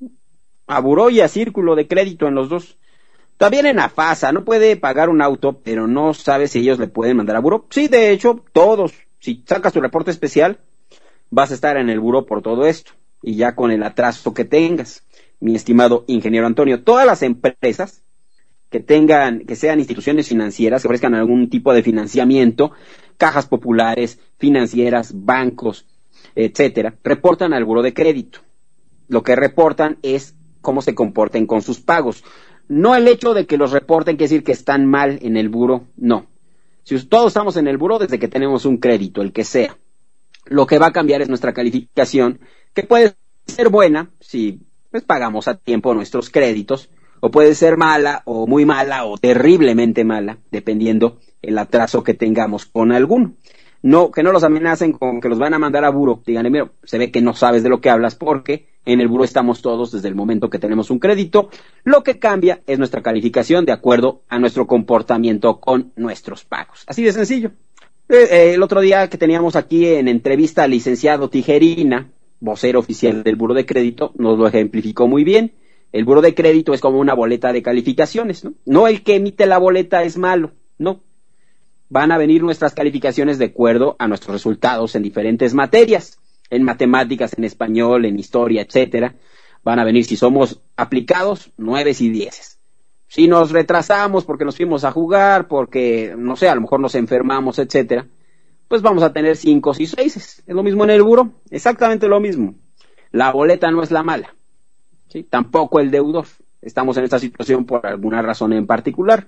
A buró y a círculo de crédito en los dos. También en AFASA, no puede pagar un auto, pero no sabe si ellos le pueden mandar a buró. Sí, de hecho, todos. Si sacas tu reporte especial, vas a estar en el buró por todo esto. Y ya con el atraso que tengas, mi estimado ingeniero Antonio. Todas las empresas que sean instituciones financieras, que ofrezcan algún tipo de financiamiento, cajas populares, financieras, bancos, etcétera, reportan al buró de crédito. Lo que reportan es cómo se comporten con sus pagos. No el hecho de que los reporten quiere decir que están mal en el buró, no. Si todos estamos en el buró desde que tenemos un crédito, el que sea. Lo que va a cambiar es nuestra calificación, que puede ser buena si pues pagamos a tiempo nuestros créditos, o puede ser mala, o muy mala, o terriblemente mala, dependiendo el atraso que tengamos con alguno. No, que no los amenacen con que los van a mandar a buró. Díganle, mira, se ve que no sabes de lo que hablas porque en el buró estamos todos desde el momento que tenemos un crédito. Lo que cambia es nuestra calificación de acuerdo a nuestro comportamiento con nuestros pagos. Así de sencillo. El otro día que teníamos aquí en entrevista al licenciado Tijerina, vocero oficial del buró de crédito, nos lo ejemplificó muy bien. El buró de crédito es como una boleta de calificaciones, ¿no? No el que emite la boleta es malo, no. Van a venir nuestras calificaciones de acuerdo a nuestros resultados en diferentes materias, en matemáticas, en español, en historia, etcétera. Van a venir, si somos aplicados, 9 y 10. Si nos retrasamos porque nos fuimos a jugar, porque, no sé, a lo mejor nos enfermamos, etcétera, pues vamos a tener 5 y 6. Es lo mismo en el buró, exactamente lo mismo. La boleta no es la mala, ¿sí? Tampoco el deudor. Estamos en esta situación por alguna razón en particular.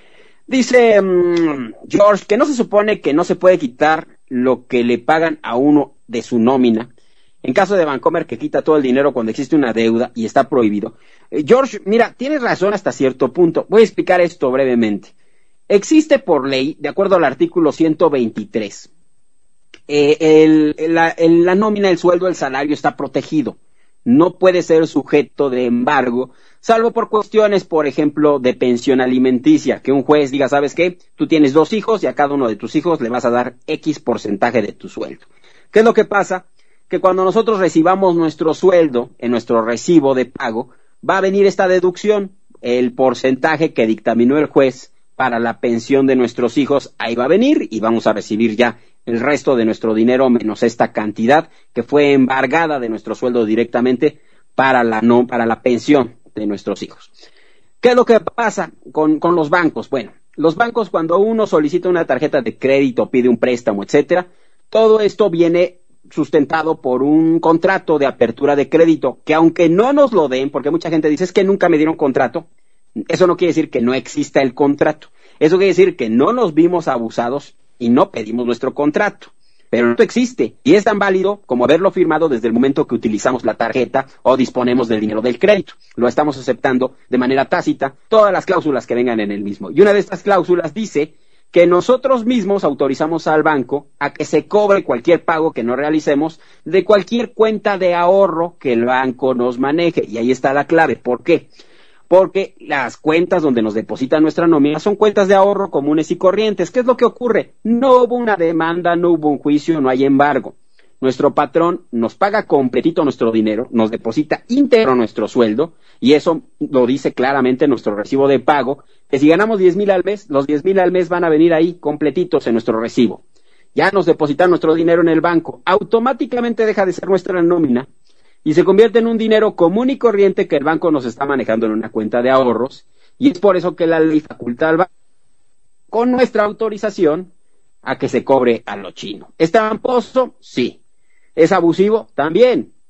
Dice George que no se supone que no se puede quitar lo que le pagan a uno de su nómina. En caso de Bancomer, que quita todo el dinero cuando existe una deuda y está prohibido. George, mira, tienes razón hasta cierto punto. Voy a explicar esto brevemente. Existe por ley, de acuerdo al artículo 123, la nómina, el sueldo, el salario está protegido. No puede ser sujeto de embargo, salvo por cuestiones, por ejemplo, de pensión alimenticia, que un juez diga, ¿sabes qué? Tú tienes 2 hijos y a cada uno de tus hijos le vas a dar X porcentaje de tu sueldo. ¿Qué es lo que pasa? Que cuando nosotros recibamos nuestro sueldo en nuestro recibo de pago, va a venir esta deducción, el porcentaje que dictaminó el juez para la pensión de nuestros hijos, ahí va a venir y vamos a recibir ya el resto de nuestro dinero menos esta cantidad que fue embargada de nuestro sueldo directamente para la pensión de nuestros hijos. ¿Qué es lo que pasa con los bancos? Bueno, los bancos, cuando uno solicita una tarjeta de crédito, pide un préstamo, etcétera, todo esto viene sustentado por un contrato de apertura de crédito, que aunque no nos lo den, porque mucha gente dice, es que nunca me dieron contrato, eso no quiere decir que no exista el contrato. Eso quiere decir que no nos vimos abusados y no pedimos nuestro contrato. Pero esto existe y es tan válido como haberlo firmado desde el momento que utilizamos la tarjeta o disponemos del dinero del crédito. Lo estamos aceptando de manera tácita, todas las cláusulas que vengan en el mismo. Y una de estas cláusulas dice que nosotros mismos autorizamos al banco a que se cobre cualquier pago que no realicemos de cualquier cuenta de ahorro que el banco nos maneje. Y ahí está la clave. ¿Por qué? Porque las cuentas donde nos depositan nuestra nómina son cuentas de ahorro comunes y corrientes. ¿Qué es lo que ocurre? No hubo una demanda, no hubo un juicio, no hay embargo. Nuestro patrón nos paga completito nuestro dinero, nos deposita íntegro nuestro sueldo, y eso lo dice claramente nuestro recibo de pago, que si ganamos 10,000 al mes, los 10,000 al mes van a venir ahí completitos en nuestro recibo. Ya nos depositan nuestro dinero en el banco, automáticamente deja de ser nuestra nómina, y se convierte en un dinero común y corriente que el banco nos está manejando en una cuenta de ahorros, y es por eso que la ley faculta al banco, con nuestra autorización, a que se cobre a lo chino. ¿Es tramposo? Sí. ¿Es abusivo? También.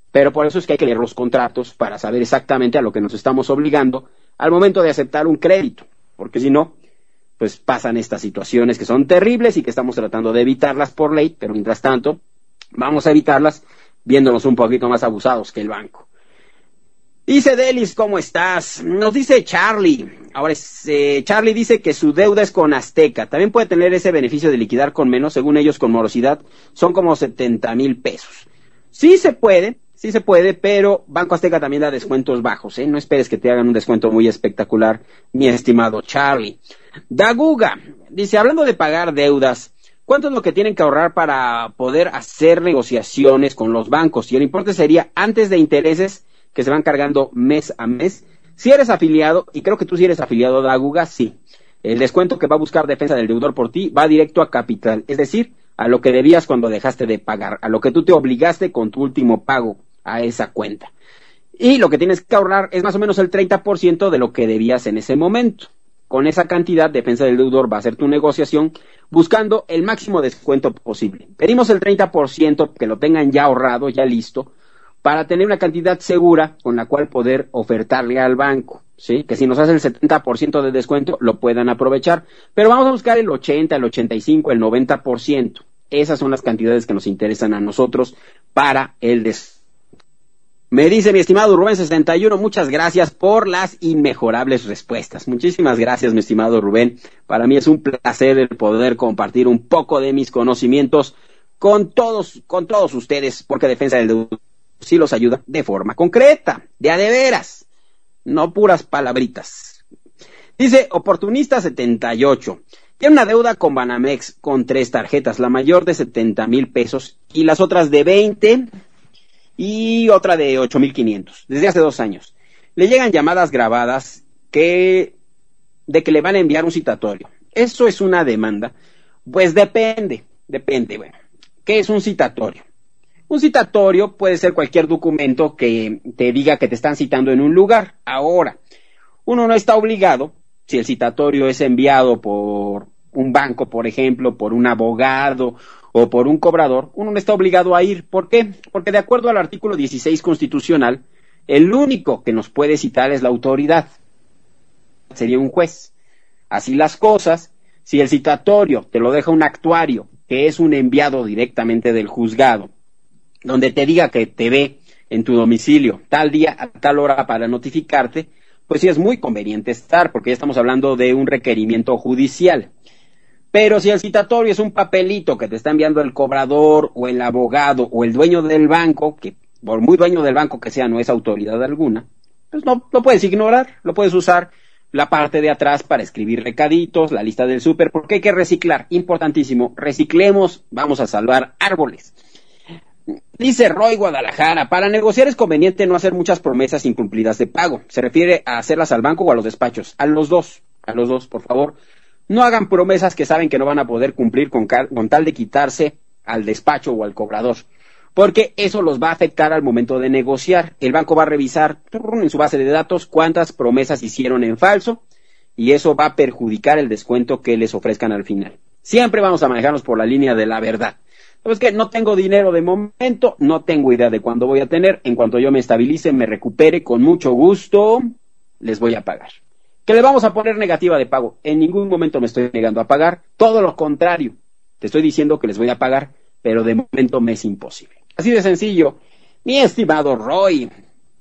Pero por eso es que hay que leer los contratos para saber exactamente a lo que nos estamos obligando al momento de aceptar un crédito, porque si no, pues pasan estas situaciones que son terribles y que estamos tratando de evitarlas por ley, pero mientras tanto vamos a evitarlas viéndonos un poquito más abusados que el banco. Dice Delis, ¿cómo estás? Nos dice Charlie. Ahora, Charlie dice que su deuda es con Azteca. También puede tener ese beneficio de liquidar con menos, según ellos con morosidad, son como 70,000 pesos. Sí se puede, pero Banco Azteca también da descuentos bajos, ¿eh? No esperes que te hagan un descuento muy espectacular, mi estimado Charlie. Daguga dice, hablando de pagar deudas, ¿cuánto es lo que tienen que ahorrar para poder hacer negociaciones con los bancos? Y el importe sería antes de intereses que se van cargando mes a mes. Si eres afiliado, y creo que tú sí eres afiliado, Daguga, sí. El descuento que va a buscar Defensa del Deudor por ti va directo a capital, es decir, a lo que debías cuando dejaste de pagar, a lo que tú te obligaste con tu último pago a esa cuenta. Y lo que tienes que ahorrar es más o menos el 30% de lo que debías en ese momento. Con esa cantidad, Defensa del Deudor va a hacer tu negociación buscando el máximo descuento posible. Pedimos el 30%, que lo tengan ya ahorrado, ya listo, para tener una cantidad segura con la cual poder ofertarle al banco, ¿sí? Que si nos hace el 70% de descuento, lo puedan aprovechar. Pero vamos a buscar el 80, el 85, el 90%. Esas son las cantidades que nos interesan a nosotros para el descuento. Me dice mi estimado Rubén 61, muchas gracias por las inmejorables respuestas. Muchísimas gracias, mi estimado Rubén. Para mí es un placer el poder compartir un poco de mis conocimientos con todos ustedes, porque Defensa del Deudor sí los ayuda de forma concreta, de a de veras, no puras palabritas. Dice Oportunista 78, tiene una deuda con Banamex con 3 tarjetas, la mayor de 70,000 pesos y las otras de 20 y otra de 8,500, desde hace 2 años. Le llegan llamadas grabadas de que le van a enviar un citatorio. ¿Eso es una demanda? Pues depende, bueno. ¿Qué es un citatorio? Un citatorio puede ser cualquier documento que te diga que te están citando en un lugar. Ahora, uno no está obligado, si el citatorio es enviado por un banco, por ejemplo, por un abogado o por un cobrador, uno no está obligado a ir. ¿Por qué? Porque de acuerdo al artículo 16 constitucional, el único que nos puede citar es la autoridad. Sería un juez. Así las cosas, si el citatorio te lo deja un actuario, que es un enviado directamente del juzgado, donde te diga que te ve en tu domicilio tal día a tal hora para notificarte, pues sí es muy conveniente estar, porque ya estamos hablando de un requerimiento judicial. Pero si el citatorio es un papelito que te está enviando el cobrador o el abogado o el dueño del banco, que por muy dueño del banco que sea no es autoridad alguna, pues no lo puedes ignorar, lo puedes usar la parte de atrás para escribir recaditos, la lista del súper, porque hay que reciclar, importantísimo, reciclemos, vamos a salvar árboles. Dice Roy Guadalajara, para negociar es conveniente no hacer muchas promesas incumplidas de pago. ¿Se refiere a hacerlas al banco o a los despachos? A los dos, por favor. No hagan promesas que saben que no van a poder cumplir con tal de quitarse al despacho o al cobrador, porque eso los va a afectar al momento de negociar. El banco va a revisar en su base de datos cuántas promesas hicieron en falso y eso va a perjudicar el descuento que les ofrezcan al final. Siempre vamos a manejarnos por la línea de la verdad. ¿Sabes qué? No tengo dinero de momento, no tengo idea de cuándo voy a tener. En cuanto yo me estabilice, me recupere, con mucho gusto, les voy a pagar. ¿Que le vamos a poner negativa de pago? En ningún momento me estoy negando a pagar. Todo lo contrario. Te estoy diciendo que les voy a pagar, pero de momento me es imposible. Así de sencillo. Mi estimado Roy.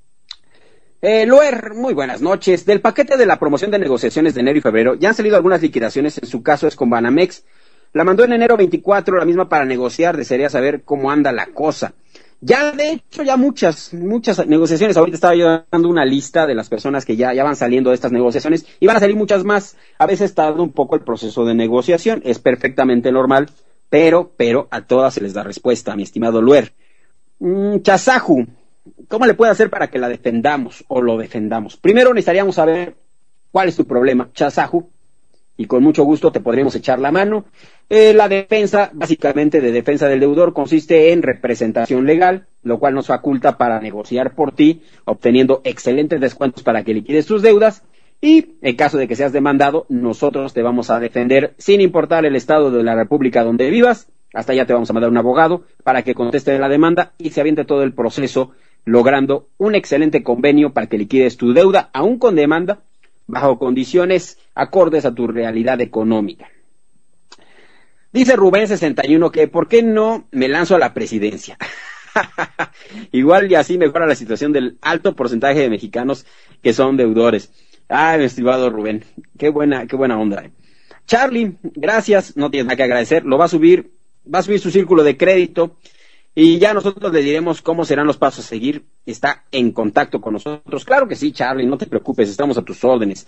Luer, muy buenas noches. Del paquete de la promoción de negociaciones de enero y febrero, ya han salido algunas liquidaciones. En su caso es con Banamex. La mandó en enero 24, la misma para negociar. Desearía saber cómo anda la cosa. Ya, de hecho, ya muchas negociaciones. Ahorita estaba yo dando una lista de las personas que ya van saliendo de estas negociaciones y van a salir muchas más. A veces tarda un poco el proceso de negociación, es perfectamente normal, pero a todas se les da respuesta, mi estimado Luer. Chasaju, ¿cómo le puede hacer para que la defendamos o lo defendamos? Primero necesitaríamos saber cuál es tu problema, Chasaju, y con mucho gusto te podremos echar la mano. La defensa, básicamente de defensa del deudor, consiste en representación legal, lo cual nos faculta para negociar por ti, obteniendo excelentes descuentos para que liquides tus deudas, y en caso de que seas demandado, nosotros te vamos a defender sin importar el estado de la república donde vivas. Hasta allá te vamos a mandar un abogado para que conteste la demanda y se aviente todo el proceso logrando un excelente convenio para que liquides tu deuda, aún con demanda, bajo condiciones acordes a tu realidad económica. Dice Rubén61 que ¿por qué no me lanzo a la presidencia? Igual y así mejora la situación del alto porcentaje de mexicanos que son deudores. Ay, mi estimado Rubén, qué buena onda. Charlie, gracias, no tienes nada que agradecer, va a subir su círculo de crédito y ya nosotros le diremos cómo serán los pasos a seguir. Está en contacto con nosotros. Claro que sí, Charlie, no te preocupes, estamos a tus órdenes.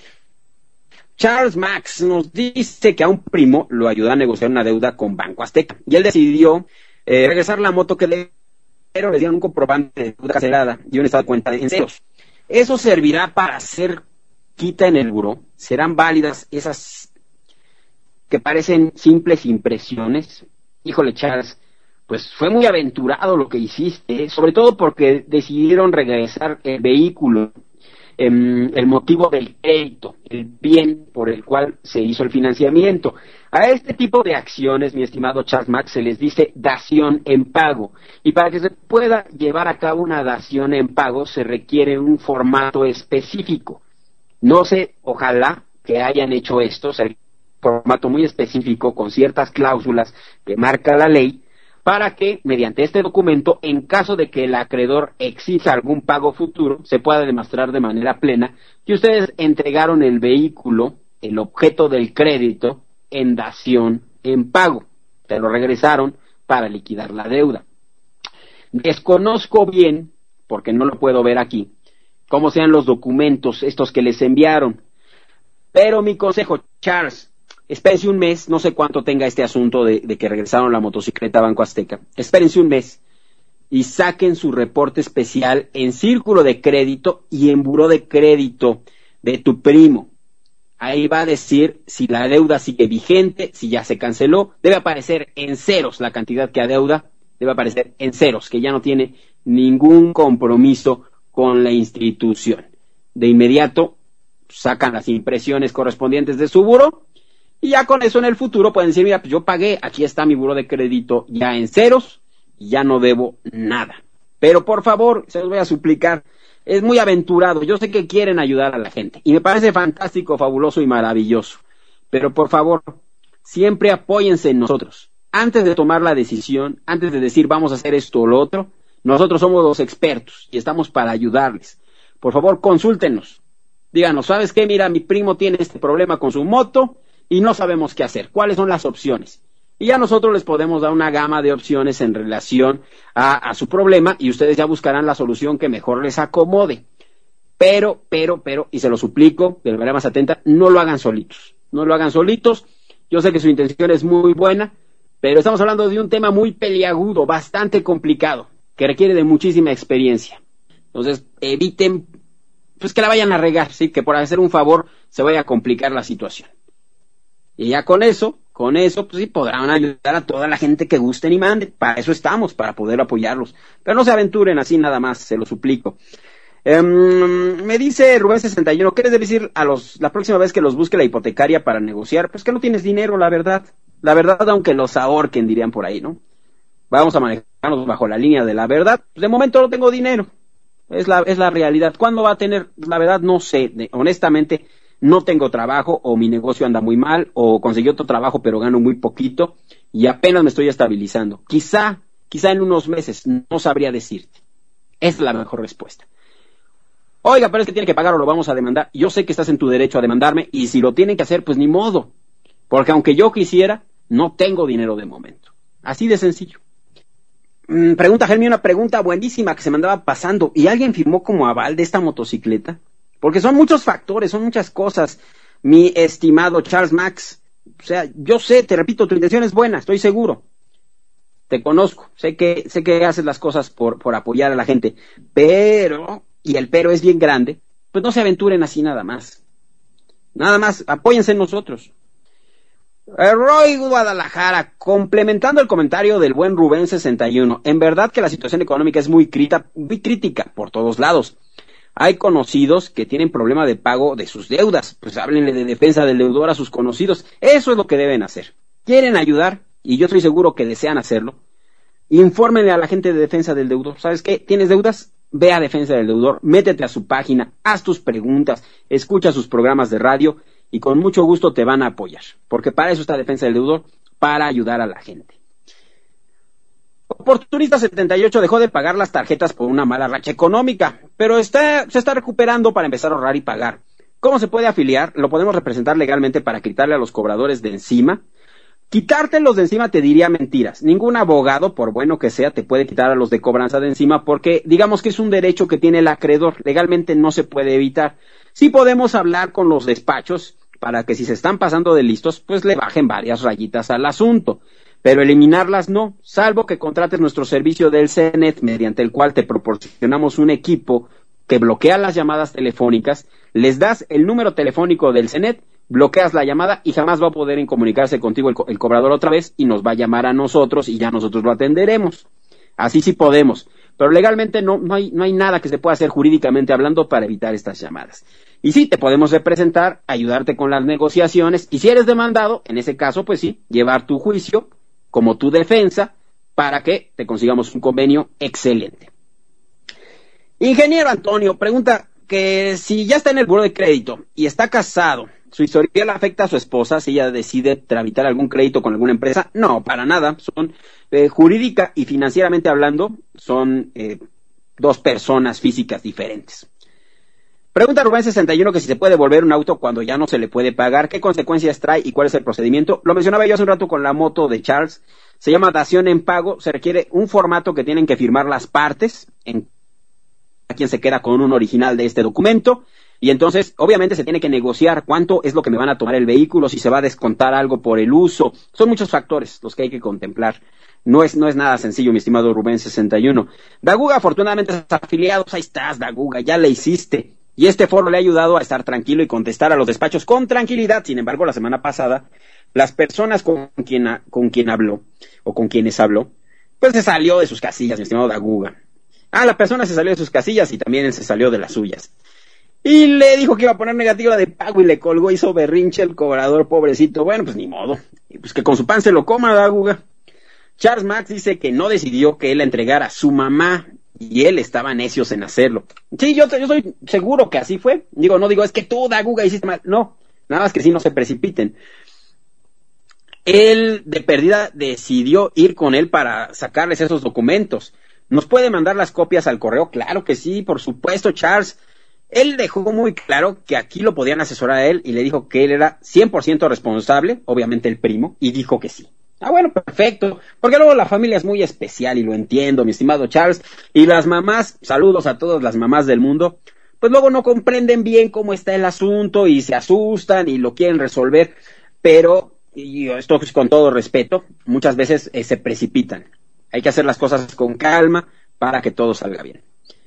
Charles Max nos dice que a un primo lo ayudó a negociar una deuda con Banco Azteca y él decidió regresar la moto que le dieron un comprobante de deuda cancelada y un estado de cuenta en ceros. Eso servirá para hacer quita en el buró. ¿Serán válidas esas que parecen simples impresiones? Híjole, Charles, pues fue muy aventurado lo que hiciste, sobre todo porque decidieron regresar el vehículo, el motivo del crédito, el bien por el cual se hizo el financiamiento. A este tipo de acciones, mi estimado Charles Max, se les dice dación en pago. Y para que se pueda llevar a cabo una dación en pago, se requiere un formato específico. No sé, ojalá que hayan hecho esto, o sea, un formato muy específico con ciertas cláusulas que marca la ley, para que, mediante este documento, en caso de que el acreedor exija algún pago futuro, se pueda demostrar de manera plena que ustedes entregaron el vehículo, el objeto del crédito, en dación en pago. Te lo regresaron para liquidar la deuda. Desconozco bien, porque no lo puedo ver aquí, cómo sean los documentos estos que les enviaron. Pero mi consejo, Charles, espérense un mes, no sé cuánto tenga este asunto de que regresaron la motocicleta a Banco Azteca. Espérense un mes y saquen su reporte especial en círculo de crédito y en buró de crédito de tu primo. Ahí va a decir si la deuda sigue vigente, si ya se canceló. Debe aparecer en ceros la cantidad que adeuda, debe aparecer en ceros, que ya no tiene ningún compromiso con la institución. De inmediato sacan las impresiones correspondientes de su buró y ya con eso en el futuro pueden decir, mira, pues yo pagué, aquí está mi buró de crédito ya en ceros y ya no debo nada. Pero por favor, se los voy a suplicar, es muy aventurado, yo sé que quieren ayudar a la gente y me parece fantástico, fabuloso y maravilloso, pero por favor, siempre apóyense en nosotros. Antes de tomar la decisión, antes de decir vamos a hacer esto o lo otro, nosotros somos los expertos y estamos para ayudarles. Por favor, consúltenos. Díganos, ¿sabes qué? Mira, mi primo tiene este problema con su moto y no sabemos qué hacer. ¿Cuáles son las opciones? Y ya nosotros les podemos dar una gama de opciones en relación a su problema y ustedes ya buscarán la solución que mejor les acomode. Pero, y se lo suplico, de manera más atenta, no lo hagan solitos. No lo hagan solitos. Yo sé que su intención es muy buena, pero estamos hablando de un tema muy peliagudo, bastante complicado, que requiere de muchísima experiencia. Entonces, eviten pues que la vayan a regar, ¿sí? Que por hacer un favor se vaya a complicar la situación. Y ya con eso, pues sí, podrán ayudar a toda la gente que gusten y manden. Para eso estamos, para poder apoyarlos. Pero no se aventuren así nada más, se lo suplico. Me dice Rubén61, ¿qué les debe decir a la próxima vez que los busque la hipotecaria para negociar? Pues que no tienes dinero, la verdad. La verdad, aunque los ahorquen, dirían por ahí, ¿no? Vamos a manejarnos bajo la línea de la verdad. Pues de momento no tengo dinero. Es la realidad. ¿Cuándo va a tener? La verdad no sé. Honestamente, no tengo trabajo, o mi negocio anda muy mal, o conseguí otro trabajo pero gano muy poquito, y apenas me estoy estabilizando. Quizá en unos meses, no sabría decirte. Es la mejor respuesta. Oiga, pero es que tiene que pagar o lo vamos a demandar. Yo sé que estás en tu derecho a demandarme, y si lo tienen que hacer, pues ni modo. Porque aunque yo quisiera, no tengo dinero de momento. Así de sencillo. Pregunta Germi, una pregunta buenísima que se me andaba pasando. ¿Y alguien firmó como aval de esta motocicleta? Porque son muchos factores, son muchas cosas, mi estimado Charles Max. O sea, yo sé, te repito, tu intención es buena, estoy seguro. Te conozco, sé que haces las cosas por apoyar a la gente. Pero, y el pero es bien grande, pues no se aventuren así nada más. Nada más, apóyense en nosotros. Roy Guadalajara, complementando el comentario del buen Rubén61, en verdad que la situación económica es muy crítica por todos lados. Hay conocidos que tienen problema de pago de sus deudas, pues háblenle de defensa del deudor a sus conocidos. Eso es lo que deben hacer. Quieren ayudar, y yo estoy seguro que desean hacerlo. Infórmenle a la gente de defensa del deudor. ¿Sabes qué? ¿Tienes deudas? ve a Defensa del Deudor, métete a su página, haz tus preguntas, escucha sus programas de radio y con mucho gusto te van a apoyar, porque para eso está Defensa del Deudor, para ayudar a la gente. Oportunista 78 dejó de pagar las tarjetas por una mala racha económica, pero se está recuperando para empezar a ahorrar y pagar. ¿Cómo se puede afiliar? Lo podemos representar legalmente para quitarle a los cobradores de encima. Quitártelos de encima te diría mentiras. Ningún abogado, por bueno que sea, te puede quitar a los de cobranza de encima porque digamos que es un derecho que tiene el acreedor. Legalmente no se puede evitar. Sí podemos hablar con los despachos para que si se están pasando de listos, pues le bajen varias rayitas al asunto. Pero eliminarlas no, salvo que contrates nuestro servicio del CENET, mediante el cual te proporcionamos un equipo que bloquea las llamadas telefónicas, les das el número telefónico del CENET, bloqueas la llamada y jamás va a poder comunicarse contigo el cobrador otra vez y nos va a llamar a nosotros y ya nosotros lo atenderemos. Así sí podemos, pero legalmente no hay nada que se pueda hacer jurídicamente hablando para evitar estas llamadas. Y sí, te podemos representar, ayudarte con las negociaciones y si eres demandado, en ese caso, pues sí, llevar tu juicio como tu defensa para que te consigamos un convenio excelente. Ingeniero Antonio pregunta que si ya está en el buró de crédito y está casado, ¿su historial afecta a su esposa si ella decide tramitar algún crédito con alguna empresa? No, para nada. Son jurídica y financieramente hablando, son dos personas físicas diferentes. Pregunta Rubén 61 que si se puede devolver un auto cuando ya no se le puede pagar, ¿qué consecuencias trae y cuál es el procedimiento? Lo mencionaba yo hace un rato con la moto de Charles, se llama dación en pago, se requiere un formato que tienen que firmar las partes, a quien se queda con un original de este documento, y entonces obviamente se tiene que negociar cuánto es lo que me van a tomar el vehículo, si se va a descontar algo por el uso, son muchos factores los que hay que contemplar. No es nada sencillo, mi estimado Rubén 61. Daguga, afortunadamente estás afiliado, ahí estás, Daguga, ya le hiciste. Y este foro le ha ayudado a estar tranquilo y contestar a los despachos con tranquilidad. Sin embargo, la semana pasada, las personas con quien habló, o con quienes habló, pues se salió de sus casillas, mi estimado Daguga. La persona se salió de sus casillas y también él se salió de las suyas. Y le dijo que iba a poner negativa de pago y le colgó, hizo berrinche el cobrador, pobrecito. Bueno, pues ni modo. Y pues que con su pan se lo coma, Daguga. Charles Max dice que no decidió que él la entregara a su mamá y él estaba necios en hacerlo. Sí, yo estoy seguro que así fue. No digo, es que tú, Daguga, hiciste mal. No, nada más que sí no se precipiten. Él, de perdida, decidió ir con él para sacarles esos documentos. ¿Nos puede mandar las copias al correo? Claro que sí, por supuesto, Charles. Él dejó muy claro que aquí lo podían asesorar a él y le dijo que él era 100% responsable, obviamente el primo, y dijo que sí. Bueno, perfecto, porque luego la familia es muy especial y lo entiendo, mi estimado Charles, y las mamás, saludos a todas las mamás del mundo, pues luego no comprenden bien cómo está el asunto y se asustan y lo quieren resolver, pero, y esto es con todo respeto, muchas veces se precipitan. Hay que hacer las cosas con calma para que todo salga bien.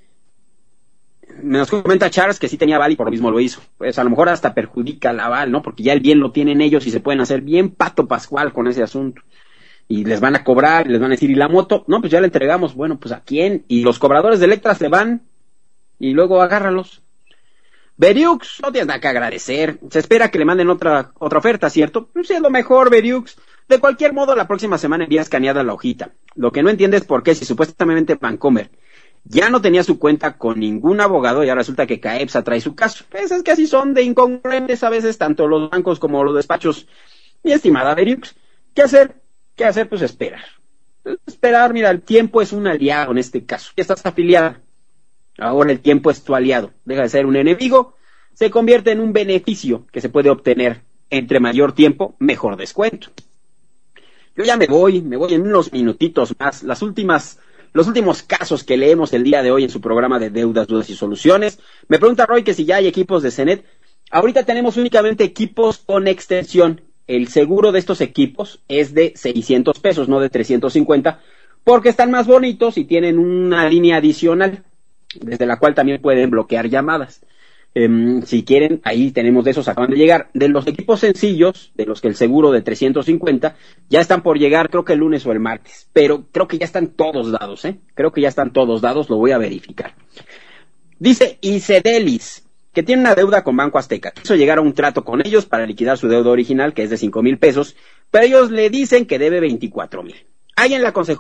Nos comenta Charles que sí tenía aval y por lo mismo lo hizo. Pues a lo mejor hasta perjudica el aval, ¿no? Porque ya el bien lo tienen ellos y se pueden hacer bien pato pascual con ese asunto. Y les van a cobrar, y les van a decir, ¿y la moto? No, pues ya la entregamos. Bueno, pues ¿a quién? Y los cobradores de Electra se van y luego agárralos. Beriux, no tienes nada que agradecer. Se espera que le manden otra oferta, ¿cierto? Pues sí, es lo mejor, Beriux. De cualquier modo, la próxima semana envía escaneada la hojita. Lo que no entiendes es por qué, si supuestamente Vancomer ya no tenía su cuenta con ningún abogado y ahora resulta que CAEPSA trae su caso. Pues es que así son de incongruentes a veces tanto los bancos como los despachos. Mi estimada Beriux, ¿qué hacer? Pues esperar. Esperar, mira, el tiempo es un aliado en este caso. Ya estás afiliada. Ahora el tiempo es tu aliado. Deja de ser un enemigo, se convierte en un beneficio que se puede obtener. Entre mayor tiempo, mejor descuento. Yo ya me voy en unos minutitos más. Los últimos casos que leemos el día de hoy en su programa de Deudas, Dudas y Soluciones. Me pregunta Roy que si ya hay equipos de CENET. Ahorita tenemos únicamente equipos con extensión. El seguro de estos equipos es de 600 pesos, no de 350, porque están más bonitos y tienen una línea adicional, desde la cual también pueden bloquear llamadas. Si quieren, ahí tenemos de esos, acaban de llegar. De los equipos sencillos, de los que el seguro de 350, ya están por llegar, creo que el lunes o el martes. Pero creo que ya están todos dados, lo voy a verificar. Dice Icedelis, que tiene una deuda con Banco Azteca. Quiso llegar a un trato con ellos para liquidar su deuda original, que es de 5,000 pesos, pero ellos le dicen que debe 24,000. Alguien le aconsejó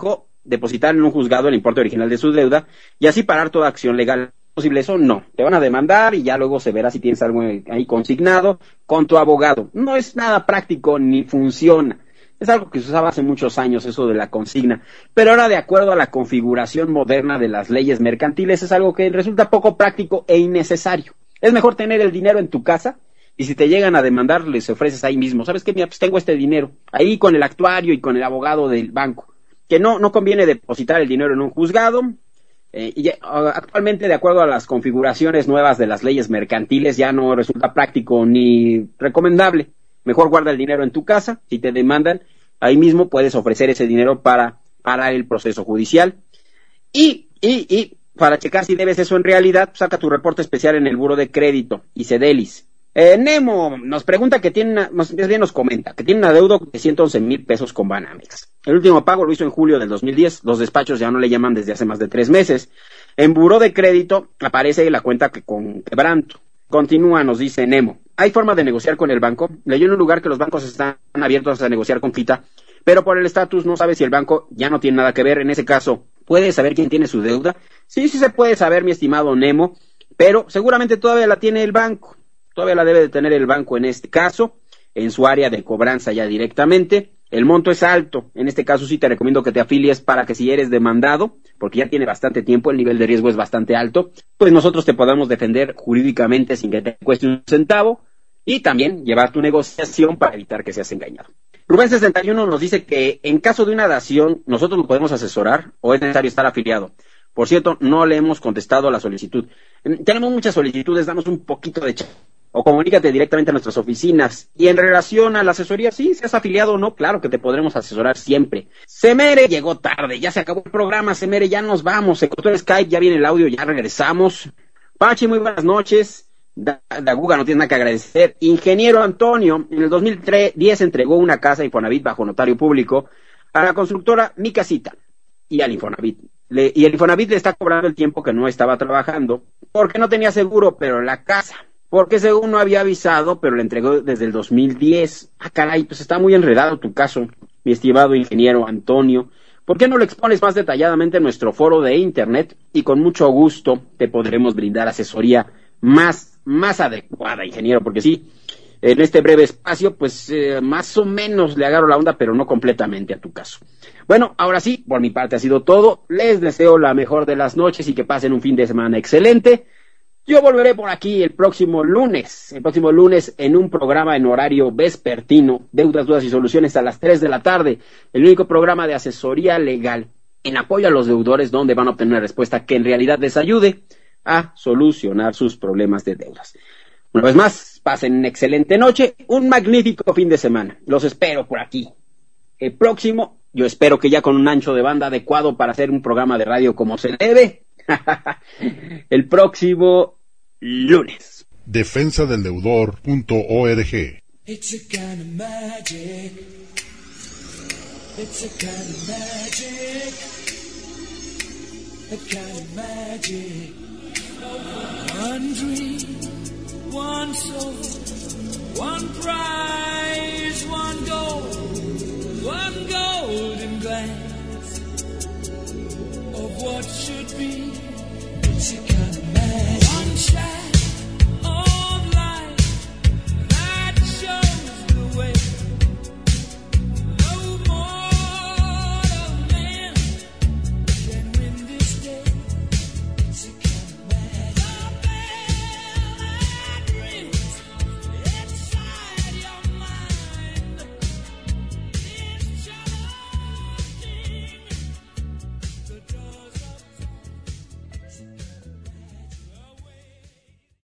depositar en un juzgado el importe original de su deuda y así parar toda acción legal. Posible eso, no. Te van a demandar y ya luego se verá si tienes algo ahí consignado con tu abogado. No es nada práctico ni funciona. Es algo que se usaba hace muchos años, eso de la consigna. Pero ahora, de acuerdo a la configuración moderna de las leyes mercantiles, es algo que resulta poco práctico e innecesario. Es mejor tener el dinero en tu casa y si te llegan a demandar, les ofreces ahí mismo. ¿Sabes qué? Mira, pues tengo este dinero ahí con el actuario y con el abogado del banco. Que no conviene depositar el dinero en un juzgado. Actualmente, de acuerdo a las configuraciones nuevas de las leyes mercantiles, ya no resulta práctico ni recomendable. Mejor guarda el dinero en tu casa. Si te demandan, ahí mismo puedes ofrecer ese dinero para el proceso judicial. Y para checar si debes eso en realidad, saca tu reporte especial en el Buró de Crédito y Cedelis. Nemo nos pregunta nos comenta que tiene una deuda de 111,000 pesos con Banamex. El último pago lo hizo en julio del 2010. Los despachos ya no le llaman desde hace más de 3 meses. En Buró de Crédito aparece la cuenta con quebranto. Continúa, nos dice Nemo. ¿Hay forma de negociar con el banco? Leyó en un lugar que los bancos están abiertos a negociar con quita, pero por el estatus no sabe si el banco ya no tiene nada que ver. En ese caso, ¿puede saber quién tiene su deuda? Sí se puede saber, mi estimado Nemo, pero seguramente todavía la tiene el banco. Todavía la debe de tener el banco en este caso, en su área de cobranza ya directamente. El monto es alto. En este caso sí te recomiendo que te afilies para que si eres demandado, porque ya tiene bastante tiempo, el nivel de riesgo es bastante alto, pues nosotros te podamos defender jurídicamente sin que te cueste un centavo y también llevar tu negociación para evitar que seas engañado. Rubén 61 nos dice que en caso de una dación, ¿nosotros lo podemos asesorar o es necesario estar afiliado? Por cierto, no le hemos contestado a la solicitud. Tenemos muchas solicitudes, damos un poquito de chat. O comunícate directamente a nuestras oficinas. Y en relación a la asesoría, sí, seas afiliado o no, claro que te podremos asesorar siempre. Semere llegó tarde, ya se acabó el programa, Semere, ya nos vamos. Se cortó el Skype, ya viene el audio, ya regresamos. Pachi, muy buenas noches. Daguga no tiene nada que agradecer. Ingeniero Antonio, en el 2010 entregó una casa Infonavit bajo notario público a la constructora Mi Casita y al Infonavit. Y el Infonavit le está cobrando el tiempo que no estaba trabajando porque no tenía seguro, pero la casa... Porque según no había avisado, pero le entregó desde el 2010. Ah, caray, pues está muy enredado tu caso, mi estimado ingeniero Antonio. ¿Por qué no lo expones más detalladamente en nuestro foro de internet? Y con mucho gusto te podremos brindar asesoría más adecuada, ingeniero. Porque sí, en este breve espacio, pues más o menos le agarro la onda, pero no completamente a tu caso. Bueno, ahora sí, por mi parte ha sido todo. Les deseo la mejor de las noches y que pasen un fin de semana excelente. Yo volveré por aquí el próximo lunes en un programa en horario vespertino, Deudas, Dudas y Soluciones a las 3 de la tarde, el único programa de asesoría legal en apoyo a los deudores donde van a obtener una respuesta que en realidad les ayude a solucionar sus problemas de deudas. Una vez más, pasen una excelente noche, un magnífico fin de semana. Los espero por aquí. El próximo, yo espero que ya con un ancho de banda adecuado para hacer un programa de radio como se debe. El próximo lunes. Defensadeldeudor.org. It's a kind of magic. It's a kind of magic. A kind of magic. One dream, one soul, one prize, one gold, one golden glance.